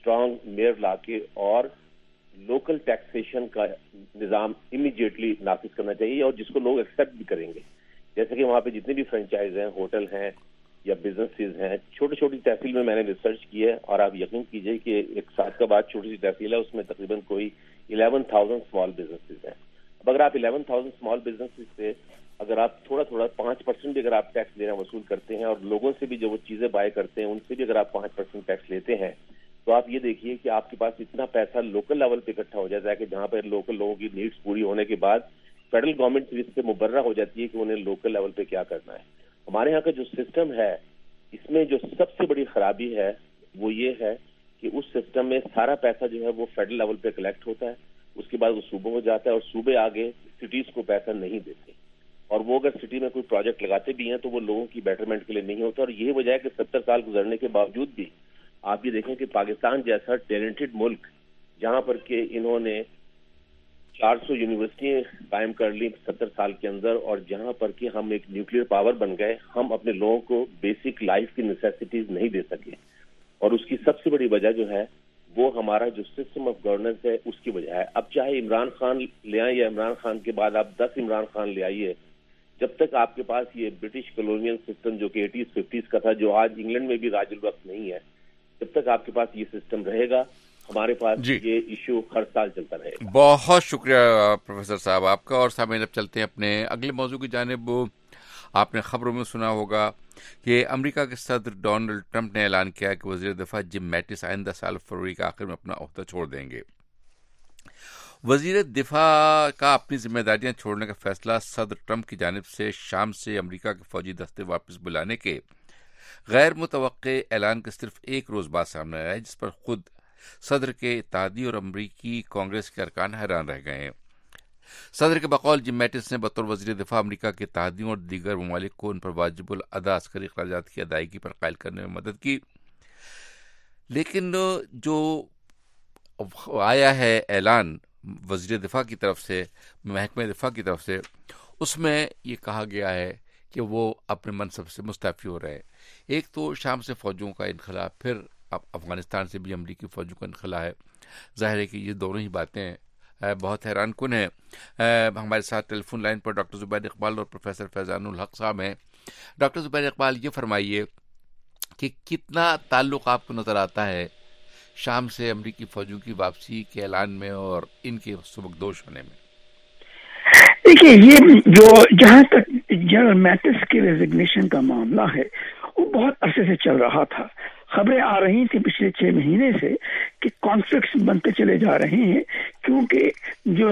اسٹرانگ میئر لا کے اور لوکل ٹیکسیشن کا نظام امیڈیٹلی نافذ کرنا چاہیے، اور جس کو لوگ ایکسیپٹ بھی کریں گے. جیسے کہ وہاں پہ جتنے بھی فرنچائز ہیں، ہوٹل ہیں یا بزنسز ہیں، چھوٹی چھوٹی تحصیل میں میں نے ریسرچ کی ہے، اور آپ یقین کیجئے کہ ایک ساتھ کا بعد چھوٹی سی تحصیل ہے، اس میں تقریباً کوئی الیون تھاؤزینڈ اسمال بزنسز ہیں. اب اگر آپ الیون تھاؤزینڈ اسمال بزنسز سے اگر آپ تھوڑا تھوڑا پانچ پرسینٹ بھی اگر آپ ٹیکس دینا وصول کرتے ہیں، اور لوگوں سے بھی جو وہ چیزیں بائی کرتے ہیں ان سے بھی اگر آپ پانچ پرسینٹ ٹیکس لیتے ہیں، تو آپ یہ دیکھیے کہ آپ کے پاس اتنا پیسہ لوکل لیول پہ اکٹھا ہو جاتا ہے کہ جہاں پہ لوکل لوگوں کی نیڈس پوری ہونے کے بعد فیڈرل گورنمنٹ اس پہ مبرہ ہو جاتی ہے کہ انہیں لوکل لیول پہ کیا کرنا ہے. ہمارے یہاں کا جو سسٹم ہے اس میں جو سب سے بڑی خرابی ہے وہ یہ ہے کہ اس سسٹم میں سارا پیسہ جو ہے وہ فیڈرل لیول پہ کلیکٹ ہوتا ہے، اس کے بعد وہ صوبوں میں جاتا ہے، اور صوبے آگے سٹیز کو پیسہ نہیں دیتے، اور وہ اگر سٹی میں کوئی پروجیکٹ لگاتے بھی ہیں تو وہ لوگوں کی بیٹرمنٹ کے لیے نہیں ہوتا. اور یہ وجہ ہے کہ ستر سال گزرنے کے باوجود بھی آپ یہ دیکھیں کہ پاکستان جیسا ٹیلنٹڈ ملک جہاں پر کہ انہوں نے چار سو یونیورسٹیاں قائم کر لی ستر سال کے اندر، اور جہاں پر کہ ہم ایک نیوکلیر پاور بن گئے، ہم اپنے لوگوں کو بیسک لائف کی نیسیسٹیز نہیں دے سکے. اور اس کی سب سے بڑی وجہ جو ہے وہ ہمارا جو سسٹم آف گورننس ہے اس کی وجہ ہے. اب چاہے عمران خان لے آئیں یا عمران خان کے بعد آپ دس عمران خان لے آئیے، جب تک آپ کے پاس یہ برٹش کالونیل سسٹم جو کہ ایٹیز ففٹیز کا تھا، جو آج انگلینڈ میں بھی راج الوقت نہیں ہے، جب تک آپ کے پاس یہ سسٹم رہے گا ہمارے پاس جی. یہ ایشو ہر سال چلتا رہے گا. بہت شکریہ پروفیسر صاحب آپ کا. اور سامعین اب چلتے ہیں اپنے اگلے موضوع کی جانب. آپ نے خبروں میں سنا ہوگا کہ امریکہ کے صدر ڈونلڈ ٹرمپ نے اعلان کیا کہ وزیر دفاع جم میٹس آئندہ سال فروری کے آخر میں اپنا عہدہ چھوڑ دیں گے. وزیر دفاع کا اپنی ذمہ داریاں چھوڑنے کا فیصلہ صدر ٹرمپ کی جانب سے شام سے امریکہ کے فوجی دستے واپس بلانے کے غیر متوقع اعلان کے صرف ایک روز بعد سامنے آیا ہے، جس پر خود صدر کے اتحادی اور امریکی کانگریس کے ارکان حیران رہ گئے ہیں. صدر کے بقول جم میٹس نے بطور وزیر دفاع امریکہ کے اتحادیوں اور دیگر ممالک کو ان پر واجب الادا عسکری اخراجات کی ادائیگی پر قائل کرنے میں مدد کی، لیکن جو آیا ہے اعلان وزیر دفاع کی طرف سے، محکمہ دفاع کی طرف سے، اس میں یہ کہا گیا ہے کہ وہ اپنے منصب سے مستعفی ہو رہے ہیں. ایک تو شام سے فوجوں کا انخلا، پھر افغانستان سے بھی امریکی فوجوں کا انخلا ہے. ظاہر ہے کہ یہ دونوں ہی باتیں بہت حیران کن ہیں. ہمارے ساتھ ٹیلی فون لائن پر ڈاکٹر زبیر اقبال اور پروفیسر فیضان الحق صاحب ہیں. ڈاکٹر زبیر اقبال، یہ فرمائیے کہ کتنا تعلق آپ کو نظر آتا ہے شام سے امریکی فوجوں کی واپسی کے اعلان میں اور ان کے سبکدوش ہونے میں؟ دیکھیے، یہ جو جہاں تک جنرل میٹس کے ریزگنیشن کا معاملہ ہے وہ بہت عرصے سے چل رہا تھا. خبریں آ رہی تھیں پچھلے چھ مہینے سے کہ کانفلکٹس بنتے چلے جا رہے ہیں، کیونکہ جو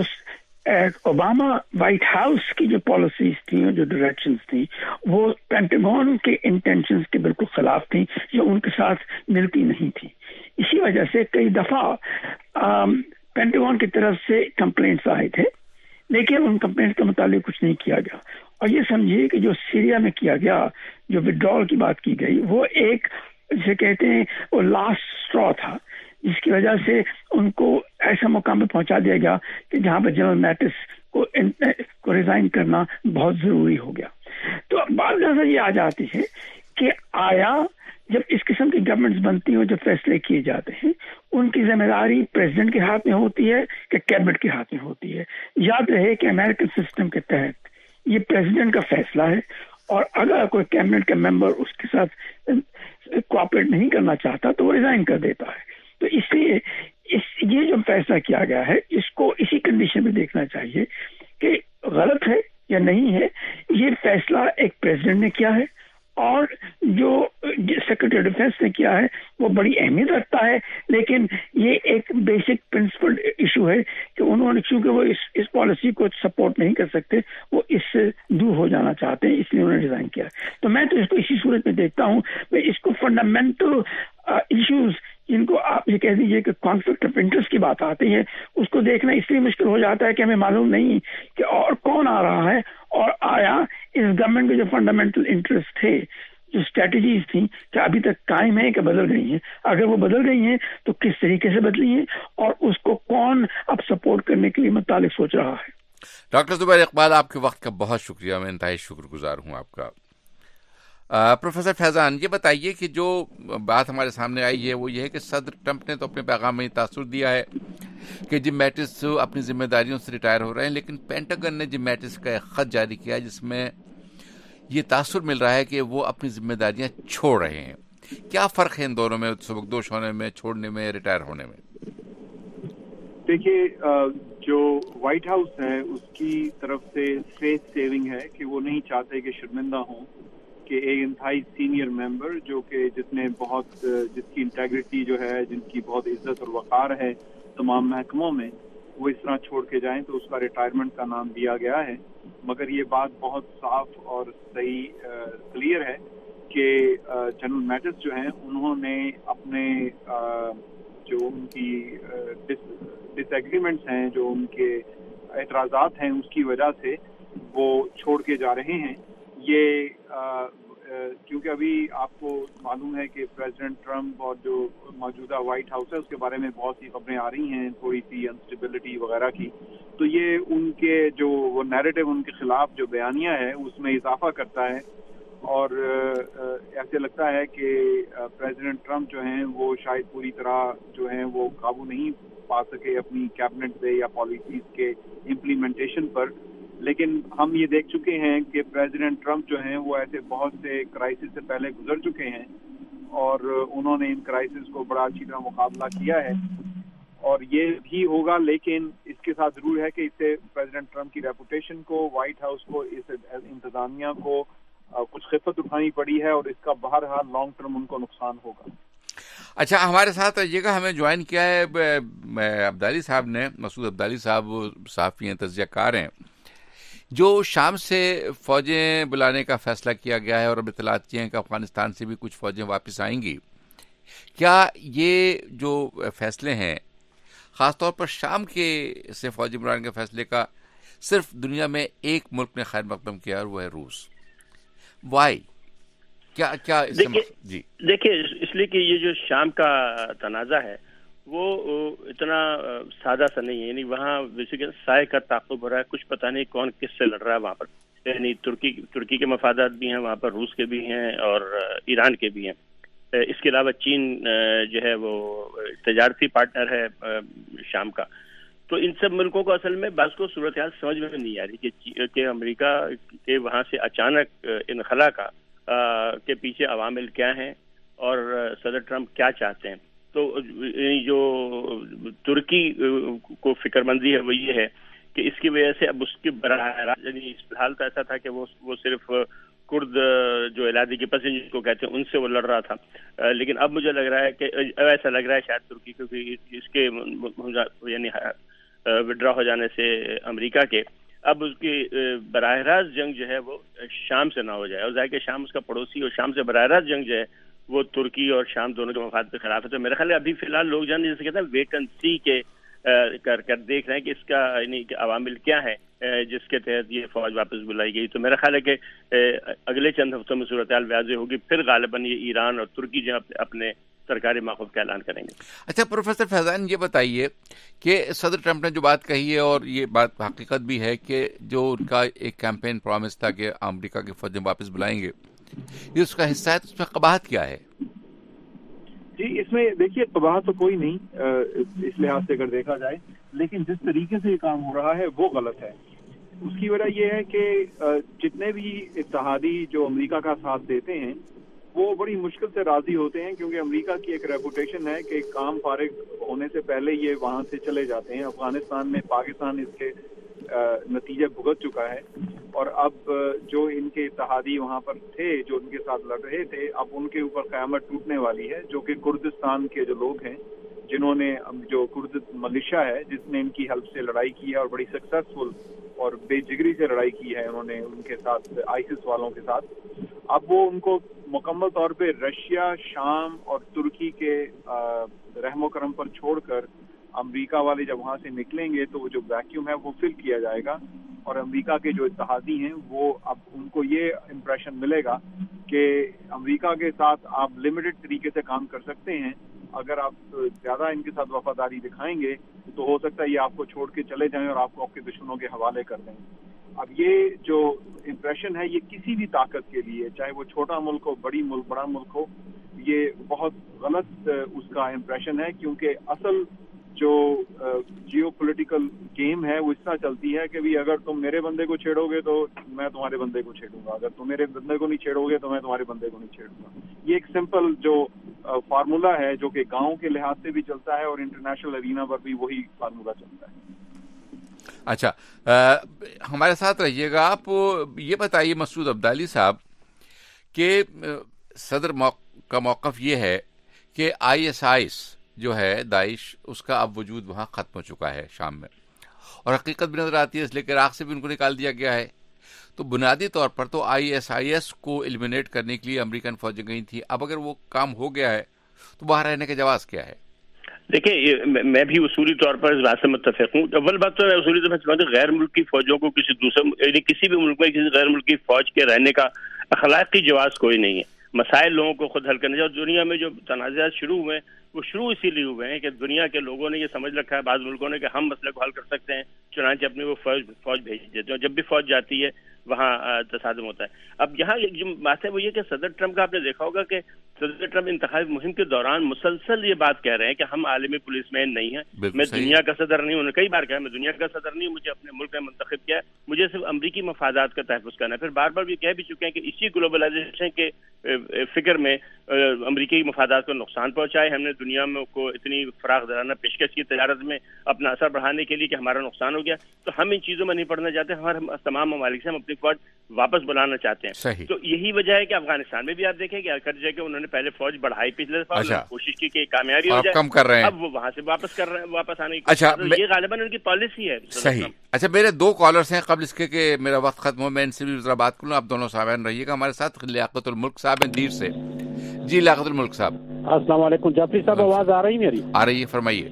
اوباما وائٹ ہاؤس کی جو پالیسیز تھیں، جو ڈائریکشنز تھیں، وہ پینٹاگون کے انٹینشنز کے بالکل خلاف تھیں، جو ان کے ساتھ ملتی نہیں تھیں. اسی وجہ سے کئی دفعہ پینٹاگون کی طرف سے کمپلینٹس آئے تھے، لیکن ان کمپلینٹس کے متعلق کچھ نہیں کیا گیا. اور یہ سمجھیے کہ جو سیریا میں کیا گیا، جو وڈرال کی بات کی گئی، وہ ایک جسے کہتے ہیں وہ لاسٹ اسٹرا تھا، جس کی وجہ سے ان کو ایسا مقام پہ پہنچا دیا گیا کہ جہاں پہ جنرل میٹس کو کو ریزائن کرنا بہت ضروری ہو گیا. تو بعض نظر یہ آ جاتی ہے کہ آیا جب اس قسم کی گورنمنٹس بنتی ہیں، جب فیصلے کیے جاتے ہیں، ان کی ذمہ داری پریزیڈنٹ کے ہاتھ میں ہوتی ہے کہ کیبنٹ کے ہاتھ میں ہوتی ہے. یاد رہے کہ امریکن سسٹم کے تحت یہ پریزیڈنٹ کا فیصلہ ہے، اور اگر کوئی کیبنٹ کا ممبر اس کے ساتھ کوآپریٹ نہیں کرنا چاہتا تو وہ ریزائن کر دیتا ہے. تو اس لیے اس یہ جو فیصلہ کیا گیا ہے اس کو اسی کنڈیشن میں دیکھنا چاہیے کہ غلط ہے یا نہیں ہے. یہ فیصلہ ایک پریزیڈنٹ نے کیا ہے، اور جو سیکرٹری ڈیفینس نے کیا ہے وہ بڑی اہمیت رکھتا ہے، لیکن یہ ایک بیسک پرنسپل ایشو ہے کہ انہوں نے چونکہ وہ اس اس پالیسی کو سپورٹ نہیں کر سکتے، وہ اس سے دور ہو جانا چاہتے ہیں، اس لیے انہوں نے ڈیزائن کیا. تو میں تو اس کو اسی صورت میں دیکھتا ہوں. میں اس کو فنڈامنٹل ایشوز جن کو آپ یہ کہہ دیجیے کہ کانفلکٹ آف انٹرسٹ کی بات آتی ہے، اس کو دیکھنا اس لیے مشکل ہو جاتا ہے کہ ہمیں معلوم نہیں کہ اور کون آ رہا ہے، اور آیا اس گورنمنٹ کے جو فنڈامنٹل انٹرسٹ تھے، جو اسٹریٹجیز تھیں، کیا ابھی تک قائم ہیں کہ بدل گئی ہیں؟ اگر وہ بدل گئی ہیں تو کس طریقے سے بدلی ہیں، اور اس کو کون اب سپورٹ کرنے کے لیے متعلق سوچ رہا ہے. ڈاکٹر زبیر اقبال، آپ کے وقت کا بہت شکریہ. میں انتہائی شکر گزار ہوں آپ کا. प्रोफेसर फैजान, ये बताइए कि जो बात हमारे सामने आई है वो ये है कि सदर ट्रंप ने तो अपने पैगाम में तासुर दिया है कि जिम मैटिस अपनी जिम्मेदारियों से रिटायर हो रहे हैं, लेकिन पेंटागन ने जिम मैटिस का एक खत जारी किया है जिसमें ये तासुर मिल रहा है कि वो अपनी जिम्मेदारियां छोड़ रहे हैं। क्या फर्क है इन दोनों में, सुबकदोश होने में, छोड़ने में, रिटायर होने में? देखिए, जो व्हाइट हाउस है उसकी तरफ से फेस सेविंग है कि वो नहीं चाहते कि शर्मिंदा हों कि एक इंतहाई सीनियर मेंबर जो कि जिसने बहुत जिसकी इंटेग्रिटी जो है, जिनकी बहुत इज्जत और वक़ार है तमाम महकमों में, वो इस तरह छोड़ के जाएं तो उसका रिटायरमेंट का नाम दिया गया है। मगर ये बात बहुत साफ और सही क्लियर है कि जनरल मैटिस जो हैं उन्होंने अपने आ, जो उनकी डिसएग्रीमेंट्स हैं, जो उनके एतराज़ात हैं, उसकी वजह से वो छोड़ के जा रहे हैं। ये आ, क्योंकि अभी आपको मालूम है कि प्रेसिडेंट ट्रंप और जो मौजूदा व्हाइट हाउस है उसके बारे में बहुत सी खबरें आ रही हैं, थोड़ी सी अनस्टेबिलिटी वगैरह की, तो ये उनके जो वो नैरेटिव उनके खिलाफ जो बयानिया है उसमें इजाफा करता है। और ऐसे लगता है कि प्रेसिडेंट ट्रंप जो हैं वो शायद पूरी तरह जो हैं वो काबू नहीं पा सके अपनी कैबिनेट पे या पॉलिसीज के इम्प्लीमेंटेशन पर। लेकिन हम ये देख चुके हैं कि प्रेसिडेंट ट्रंप जो हैं वो ऐसे बहुत से क्राइसिस से पहले गुजर चुके हैं और उन्होंने इन क्राइसिस को बड़ा अच्छी तरह मुकाबला किया है और ये भी होगा। लेकिन इसके साथ जरूर है कि इससे प्रेसिडेंट ट्रंप की रेपुटेशन को, व्हाइट हाउस को, इस इंतजामिया को कुछ खिफत उठानी पड़ी है और इसका बहरहाल लॉन्ग टर्म उनको नुकसान होगा। अच्छा, हमारे साथ रहिएगा, हमें ज्वाइन किया है अब्दाली साहब ने। मसूद अब्दाली साहब सहाफ़ी हैं, तज़कियाकार हैं। जो शाम से फौजें बुलाने का फैसला किया गया है और अब इत्तलात किए हैं कि अफगानिस्तान से भी कुछ फौजें वापस आएंगी, क्या ये जो फैसले हैं ख़ासतौर पर शाम के से फौजी बुलाने के फैसले का सिर्फ दुनिया में एक मुल्क ने खैर मकदम किया और वो है रूस? वाई? क्या क्या देखिए जी देखिए इसलिए कि ये जो शाम का तनाज़ा है वो इतना सादा सा नहीं है। यानी वहाँ बेसिकली साए का ताक़ुब हो रहा है, कुछ पता नहीं कौन किससे लड़ रहा है वहाँ पर। यानी तुर्की तुर्की के मफादात भी हैं वहाँ पर, रूस के भी हैं और ईरान के भी हैं। इसके अलावा चीन जो है वो तजारती पार्टनर है शाम का। तो इन सब मुल्कों को असल में बस को सूरत हाल समझ में नहीं आ रही कि, कि अमेरिका के वहाँ से अचानक इनखला का आ, के पीछे अवामिल क्या हैं और सदर ट्रंप क्या चाहते हैं। तो जो तुर्की को फिक्रमंदी है वो ये है कि इसकी वजह से अब उसके बराह रास्त, यानी फिलहाल तो ऐसा था कि वो वो सिर्फ कुर्द जो इलादी के पसंद को कहते हैं उनसे वो लड़ रहा था, लेकिन अब मुझे लग रहा है कि ऐसा लग रहा है शायद तुर्की क्योंकि इसके यानी विड्रॉ हो जाने से अमेरिका के अब उसकी बराह रास्त जंग जो है वो शाम से ना हो जाए। और जाहिर शाम उसका पड़ोसी और शाम से बराह रास्त जंग जो है वो तुर्की और शाम दोनों के मफाद के खिलाफ है। तो मेरा ख्याल है अभी फिलहाल लोग जान जैसे कहते हैं वेट एंड सी के आ, कर कर देख रहे हैं कि इसका यानी कि अवामिल क्या है जिसके तहत ये फौज वापस बुलाई गई। तो मेरा ख्याल है कि अगले चंद हफ्तों में सूरत हाल वाज़ेह होगी, फिर गालिबन ये ईरान और तुर्की जो अपने सरकारी मौक़िफ़ का ऐलान करेंगे। अच्छा प्रोफेसर फैजान, ये बताइए कि सदर ट्रंप ने जो बात कही है और ये बात हकीकत भी है कि जो उनका एक कैंपेन प्रॉमिस था कि अमेरिका की फौजें वापस बुलाएंगे, ये उसका हिस्सा है, तो उसमें कबाहत क्या है? जी इसमें देखिए कबाहत तो कोई नहीं इस लिहाज से अगर देखा जाए, लेकिन जिस तरीके से ये काम हो रहा है वो गलत है। उसकी वजह यह है कि जितने भी इत्तेहादी जो अमेरिका का साथ देते हैं वो बड़ी मुश्किल से राजी होते हैं, क्योंकि अमेरिका की एक रेपुटेशन है कि काम फारिग होने से पहले ये वहां से चले जाते हैं। अफगानिस्तान में पाकिस्तान इसके नतीजे भुगत चुका है और अब जो इनके इत्तेहादी वहां पर थे जो उनके साथ लड़ रहे थे, अब उनके ऊपर क़यामत टूटने वाली है, जो कि कुर्दिस्तान के जो लोग हैं जिन्होंने जो कुर्द मलिशा है जिसने इनकी हेल्प से लड़ाई की है और बड़ी सक्सेसफुल और बेजिगरी से लड़ाई की है उन्होंने उनके साथ, आईसिस वालों के साथ। अब वो उनको मुकम्मल तौर पे रशिया, शाम और तुर्की के रहमो करम पर छोड़कर अमेरिका वाले जब वहां से निकलेंगे तो वो जो वैक्यूम है वो फिल किया जाएगा और अमेरिका के जो इत्तेहादी हैं वो अब उनको ये इम्प्रेशन मिलेगा कि अमेरिका के साथ आप लिमिटेड तरीके से काम कर सकते हैं। अगर आप ज्यादा इनके साथ वफादारी दिखाएंगे तो हो सकता है ये आपको छोड़ के चले जाएं और आपको आपके दुश्मनों के हवाले कर दें। اب یہ جو امپریشن ہے یہ کسی بھی طاقت کے لیے, چاہے وہ چھوٹا ملک ہو, بڑی ملک بڑا ملک ہو, یہ بہت غلط اس کا امپریشن ہے, کیونکہ اصل جو جیو پولیٹیکل گیم ہے وہ اس طرح چلتی ہے کہ بھی اگر تم میرے بندے کو چھیڑو گے تو میں تمہارے بندے کو چھیڑوں گا, اگر تم میرے بندے کو نہیں چھیڑو گے تو میں تمہارے بندے کو نہیں چھیڑوں گا. یہ ایک سمپل جو فارمولا ہے جو کہ گاؤں کے لحاظ سے بھی چلتا ہے اور انٹرنیشنل ارینا پر بھی وہی فارمولا چلتا ہے. اچھا, آ, ہمارے ساتھ رہیے گا. آپ یہ بتائیے مسعود عبدالی صاحب کہ صدر کا موقف یہ ہے کہ آئی ایس آئیس جو ہے داعش, اس کا اب وجود وہاں ختم ہو چکا ہے شام میں, اور حقیقت بھی نظر آتی ہے, اس لیے کہ عراق سے بھی ان کو نکال دیا گیا ہے. تو بنیادی طور پر تو آئی ایس آئی ایس کو ایلیمینیٹ کرنے کے لیے امریکن فوجیں گئی تھیں. اب اگر وہ کام ہو گیا ہے تو باہر رہنے کا جواز کیا ہے؟ دیکھیں, میں بھی اصولی طور پر اس بات سے متفق ہوں. اول بات تو میں اصولی طور پر غیر ملکی فوجوں کو کسی دوسرے یعنی کسی بھی ملک میں کسی غیر ملکی فوج کے رہنے کا اخلاقی جواز کوئی نہیں ہے. مسائل لوگوں کو خود حل کرنے چاہیے. اور دنیا میں جو تنازعات شروع ہوئے ہیں وہ شروع اسی لیے ہوئے ہیں کہ دنیا کے لوگوں نے یہ سمجھ رکھا ہے, بعض ملکوں نے, کہ ہم مسئلے کو حل کر سکتے ہیں, چنانچہ اپنی وہ فوج فوج بھیج دیتے ہیں. جب بھی فوج جاتی ہے وہاں تصادم ہوتا ہے. اب یہاں جو بات ہے وہ یہ کہ صدر ٹرمپ کا آپ نے دیکھا ہوگا کہ صدر ٹرمپ انتخابی مہم کے دوران مسلسل یہ بات کہہ رہے ہیں کہ ہم عالمی پولیس مین نہیں ہیں, میں دنیا کا صدر نہیں ہوں. انہوں نے کئی بار کہا میں دنیا کا صدر نہیں ہوں, مجھے اپنے ملک میں منتخب کیا ہے, مجھے صرف امریکی مفادات کا تحفظ کرنا ہے. پھر بار بار بھی کہہ بھی چکے ہیں کہ اسی گلوبلائزیشن کے فکر میں امریکی مفادات کو نقصان پہنچائے. ہم نے دنیا میں کو اتنی فراخ دارانہ پیشکش کی تجارت میں اپنا اثر بڑھانے کے لیے کہ ہمارا نقصان ہو گیا. تو ہم ان چیزوں میں نہیں پڑنا چاہتے. ہمارے تمام ممالک سے ہم اپنی فوج واپس بلانا چاہتے ہیں. صحیح. تو یہی وجہ ہے کہ افغانستان میں بھی آپ دیکھیں کہ ہر جگہ انہوں نے پہلے فوج بڑھائی, پچھلے دفعہ اچھا. کوشش کی کہ کامیابی ہو جائے, کم کر رہے ہیں, اب وہ وہاں سے واپس کر رہے ہیں, واپس آنے کی. اچھا, یہ غالباً ان کی پالیسی ہے. صحیح. اچھا, میرے دو کالرز ہیں, قبل اس کے کہ میرا وقت ختم ہو میں ان سے بھی ذرا بات کروں. آپ دونوں سامعین رہیے گا ہمارے ساتھ. لیاقت الملک صاحب ہیں دیر سے. جی لیاقت الملک صاحب. السلام علیکم. جعفری صاحب آواز آ رہی میری؟ آ رہی ہے, فرمائیے.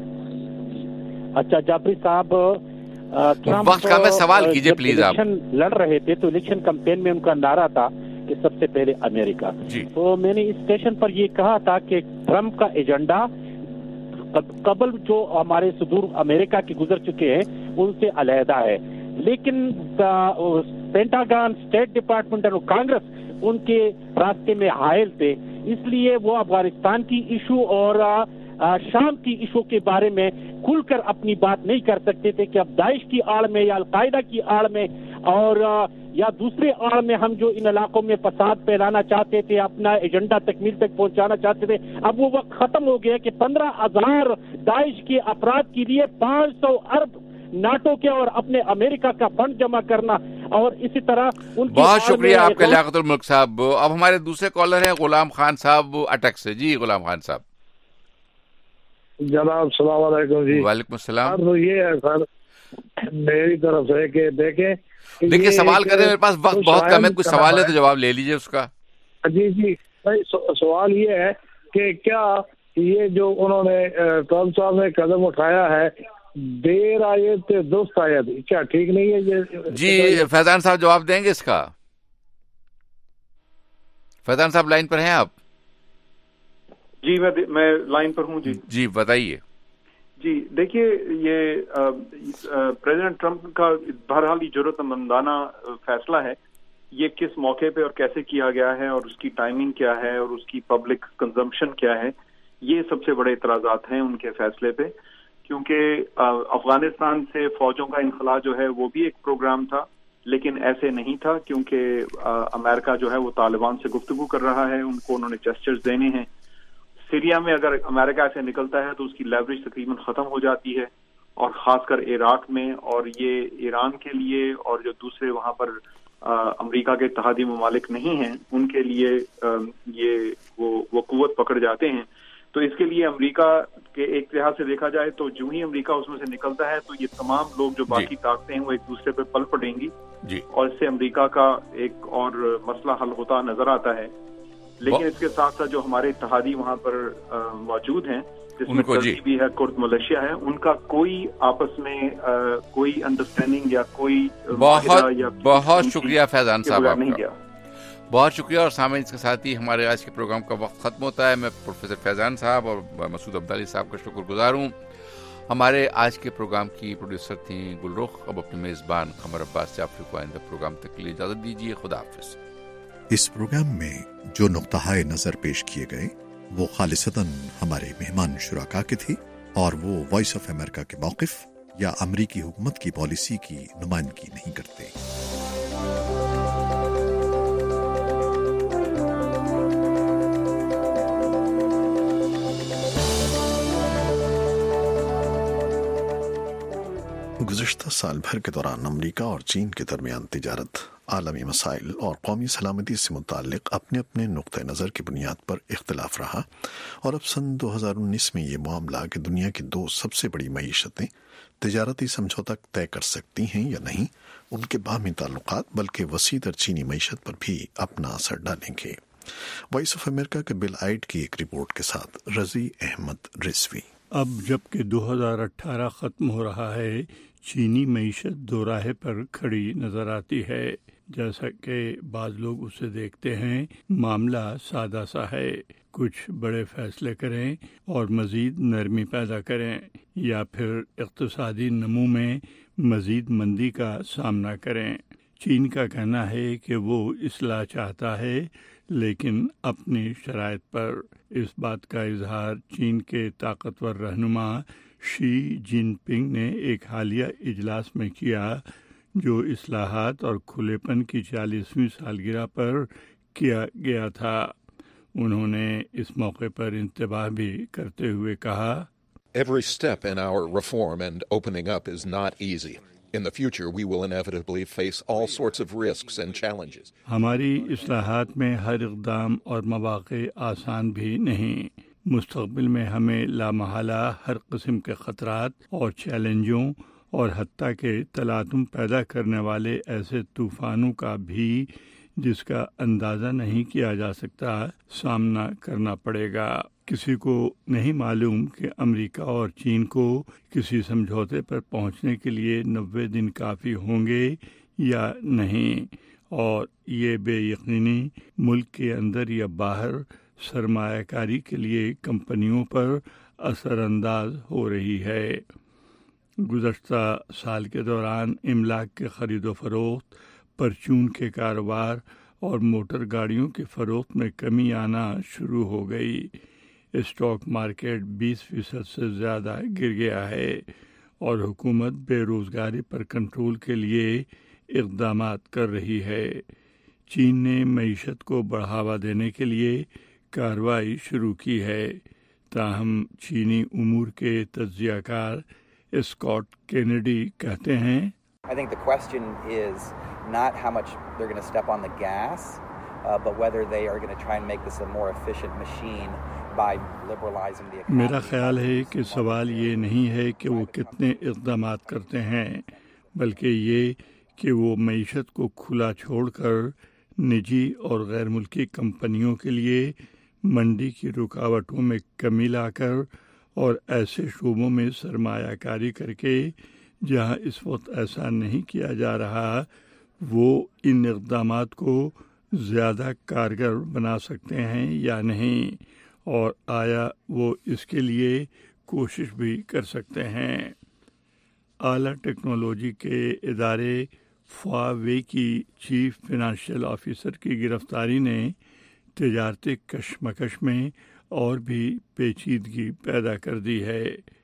اچھا جعفری صاحب, وقت کا میں سوال کیجئے پلیز. آپ الیکشن لڑ رہے تھے تو الیکشن کمپین میں ان کا نعرہ تھا کہ سب سے پہلے امریکہ. جی. تو میں نے اس اسٹیشن پر یہ کہا تھا کہ ٹرمپ کا ایجنڈا قبل جو ہمارے صدور امریکہ کے گزر چکے ہیں ان سے علیحدہ ہے, لیکن پینٹاگن, اسٹیٹ ڈپارٹمنٹ اور کانگریس ان کے راستے میں حائل تھے, اس لیے وہ افغانستان کی ایشو اور شام کی ایشو کے بارے میں کھل کر اپنی بات نہیں کر سکتے تھے کہ اب داعش کی آڑ میں یا القاعدہ کی آڑ میں اور یا دوسرے آڑ میں ہم جو ان علاقوں میں فساد پھیلانا چاہتے تھے, اپنا ایجنڈا تکمیل تک پہنچانا چاہتے تھے. اب وہ وقت ختم ہو گیا کہ پندرہ ہزار داعش کے افراد کے لیے پانچ سو ارب ناٹو کے اور اپنے امریکہ کا فنڈ جمع کرنا, اور اسی طرح ان کی بہت شکریہ آپ کا لیاقت الملک صاحب. اب ہمارے دوسرے کالر ہیں غلام خان صاحب اٹک سے. جی غلام خان صاحب. جناب السلام علیکم. جی وعلیکم السلام. تو یہ ہے سر میری طرف سے کہ دیکھیں دیکھیں سوال کریں, میرے پاس وقت بہت کم ہے, کچھ سوال ہے تو جواب لے لیجئے اس کا. جی جی سوال یہ ہے کہ کیا یہ جو انہوں نے ٹرمپ صاحب نے قدم اٹھایا ہے دیر آئے تو دوست آئے, کیا ٹھیک نہیں ہے یہ؟ جی فیضان صاحب جواب دیں گے اس کا. فیضان صاحب لائن پر ہیں آپ؟ جی میں میں لائن پر ہوں. جی جی بتائیے. جی دیکھیے, یہ پریزیڈنٹ ٹرمپ کا بہرحال یہ جرأت مندانہ فیصلہ ہے. یہ کس موقع پہ اور کیسے کیا گیا ہے اور اس کی ٹائمنگ کیا ہے اور اس کی پبلک کنزمپشن کیا ہے, یہ سب سے بڑے اعتراضات ہیں ان کے فیصلے پہ. کیونکہ افغانستان سے فوجوں کا انخلاء جو ہے وہ بھی ایک پروگرام تھا, لیکن ایسے نہیں تھا کیونکہ امریکہ جو ہے وہ طالبان سے گفتگو کر رہا ہے, ان کو انہوں نے جسچرز دینے ہیں. سیریا میں اگر امریکہ سے نکلتا ہے تو اس کی لیوریج تقریباً ختم ہو جاتی ہے, اور خاص کر عراق میں, اور یہ ایران کے لیے اور جو دوسرے وہاں پر امریکہ کے اتحادی ممالک نہیں ہیں ان کے لیے یہ وہ وہ قوت پکڑ جاتے ہیں. تو اس کے لیے امریکہ کے ایک لحاظ سے دیکھا جائے تو جو ہی امریکہ اس میں سے نکلتا ہے تو یہ تمام لوگ جو باقی طاقتیں ہیں وہ ایک دوسرے پہ پل پڑیں گی, اور اس سے امریکہ کا ایک اور مسئلہ حل ہوتا نظر آتا ہے. لیکن اس کے ساتھ ساتھ جو ہمارے اتحادی وہاں پر موجود ہیں جس میں ترکی بھی ہے, کرد ملیشیا ہے, ان کا کوئی آپس میں کوئی انڈرسٹینڈنگ یا کوئی بہت بہت شکریہ فیضان صاحب آپ کا, بہت شکریہ. اور سامعین اس کے ساتھ ہی ہمارے آج کے پروگرام کا وقت ختم ہوتا ہے. میں پروفیسر فیضان صاحب اور مسعود عبدالی صاحب کا شکر گزار ہوں. ہمارے آج کے پروگرام کی پروڈیوسر تھیں گلرخ. اب اپنے میزبان قمر عباس جعفری کو آئندہ پروگرام تک کے لیے اجازت دیجیے. خدا حافظ. اس پروگرام میں جو نقطہ نظر پیش کیے گئے وہ خالصتاً ہمارے مہمان شرکا کے تھے اور وہ وائس آف امریکہ کے موقف یا امریکی حکومت کی پالیسی کی نمائندگی نہیں کرتے. گزشتہ سال بھر کے دوران امریکہ اور چین کے درمیان تجارت، عالمی مسائل اور قومی سلامتی سے متعلق اپنے اپنے نقطہ نظر کی بنیاد پر اختلاف رہا، اور اب سن دو ہزار انیس میں یہ معاملہ کہ دنیا کی دو سب سے بڑی معیشتیں تجارتی سمجھوتا طے کر سکتی ہیں یا نہیں، ان کے باہمی تعلقات بلکہ وسیع تر چینی معیشت پر بھی اپنا اثر ڈالیں گے. وائس آف امریکہ کے بل آئٹ کی ایک رپورٹ کے ساتھ رضی احمد رضوی. اب جبکہ دو ہزار اٹھارہ ختم ہو رہا ہے، چینی معیشت دو راہے پر کھڑی نظر آتی ہے. جیسا کہ بعض لوگ اسے دیکھتے ہیں، معاملہ سادہ سا ہے، کچھ بڑے فیصلے کریں اور مزید نرمی پیدا کریں، یا پھر اقتصادی نمو میں مزید مندی کا سامنا کریں. چین کا کہنا ہے کہ وہ اصلاح چاہتا ہے، لیکن اپنی شرائط پر. اس بات کا اظہار چین کے طاقتور رہنما شی جن پنگ نے ایک حالیہ اجلاس میں کیا، جو اصلاحات اور کھلے پن کی چالیسویں سالگرہ پر کیا گیا تھا. انہوں نے اس موقع پر انتباہ بھی کرتے ہوئے کہا، Every step in our reform and opening up is not easy. In the future, we will inevitably face all sorts of risks and challenges. ہماری اصلاحات میں ہر اقدام اور مواقع آسان بھی نہیں. مستقبل میں ہمیں لامحالہ ہر قسم کے خطرات اور چیلنجوں اور حتیٰ کہ تلاطم پیدا کرنے والے ایسے طوفانوں کا بھی، جس کا اندازہ نہیں کیا جا سکتا، سامنا کرنا پڑے گا. کسی کو نہیں معلوم کہ امریکہ اور چین کو کسی سمجھوتے پر پہنچنے کے لیے نوے دن کافی ہوں گے یا نہیں، اور یہ بے یقینی ملک کے اندر یا باہر سرمایہ کاری کے لیے کمپنیوں پر اثر انداز ہو رہی ہے. گزشتہ سال کے دوران املاک کے خرید و فروخت، پرچون کے کاروبار اور موٹر گاڑیوں کے فروخت میں کمی آنا شروع ہو گئی. اسٹاک مارکیٹ بیس فیصد سے زیادہ گر گیا ہے، اور حکومت بے روزگاری پر کنٹرول کے لیے اقدامات کر رہی ہے. چین نے معیشت کو بڑھاوا دینے کے لیے کارروائی شروع کی ہے، تاہم چینی امور کے تجزیہ کار اسکاٹ کینیڈی کہتے ہیں، I think the question is not how much they're going to step on the gas, uh, but whether they are going to try and make this a more efficient machine by liberalizing the economy. میرا خیال ہے کہ سوال یہ نہیں ہے کہ وہ کتنے اقدامات کرتے ہیں، بلکہ یہ کہ وہ معیشت کو کھلا چھوڑ کر نجی اور غیر ملکی کمپنیوں کے لیے منڈی کی رکاوٹوں میں کمی لا کر اور ایسے شعبوں میں سرمایہ کاری کر کے جہاں اس وقت ایسا نہیں کیا جا رہا، وہ ان اقدامات کو زیادہ کارگر بنا سکتے ہیں یا نہیں، اور آیا وہ اس کے لیے کوشش بھی کر سکتے ہیں. اعلیٰ ٹیکنالوجی کے ادارے فاوے کی چیف فنانشل آفیسر کی گرفتاری نے تجارتی کشمکش میں اور بھی پیچیدگی پیدا کر دی ہے.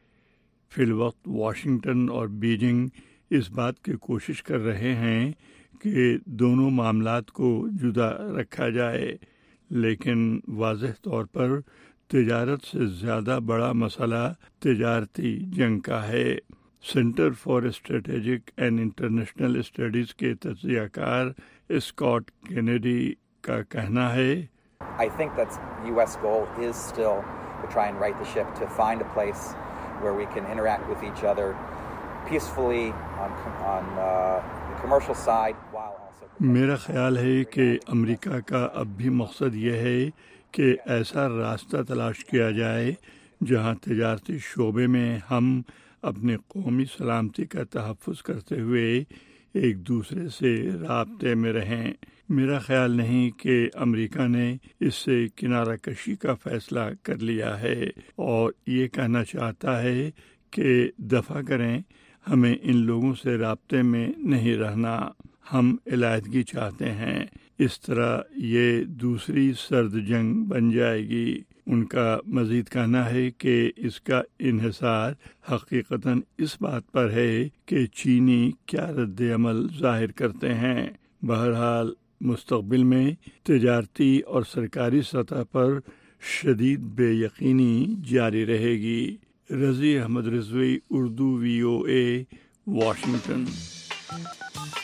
فی الوقت واشنگٹن اور بیجنگ اس بات کی کوشش کر رہے ہیں کہ دونوں معاملات کو جدا رکھا جائے، لیکن واضح طور پر تجارت سے زیادہ بڑا مسئلہ تجارتی جنگ کا ہے. Centre for strategic and international studies کے تجزیہ کار اسکاٹ کینیڈی کا کہنا ہے، I think that the U S goal is still to try and right the ship, to find a place where we can interact with each other peacefully on, on uh, the commercial side while also... میرا خیال ہے کہ امریکہ کا اب بھی مقصد یہ ہے کہ ایسا راستہ تلاش کیا جائے جہاں تجارتی شعبے میں ہم اپنے قومی سلامتی کا تحفظ کرتے ہوئے ایک دوسرے سے رابطے میں رہیں. میرا خیال نہیں کہ امریکہ نے اس سے کنارہ کشی کا فیصلہ کر لیا ہے اور یہ کہنا چاہتا ہے کہ دفع کریں، ہمیں ان لوگوں سے رابطے میں نہیں رہنا، ہم علیحدگی چاہتے ہیں، اس طرح یہ دوسری سرد جنگ بن جائے گی۔ ان کا مزید کہنا ہے کہ اس کا انحصار حقیقتاً اس بات پر ہے کہ چینی کیا رد عمل ظاہر کرتے ہیں۔ بہرحال مستقبل میں تجارتی اور سرکاری سطح پر شدید بے یقینی جاری رہے گی۔ Razi Ahmed Rizvi, Urdu V O A, Washington.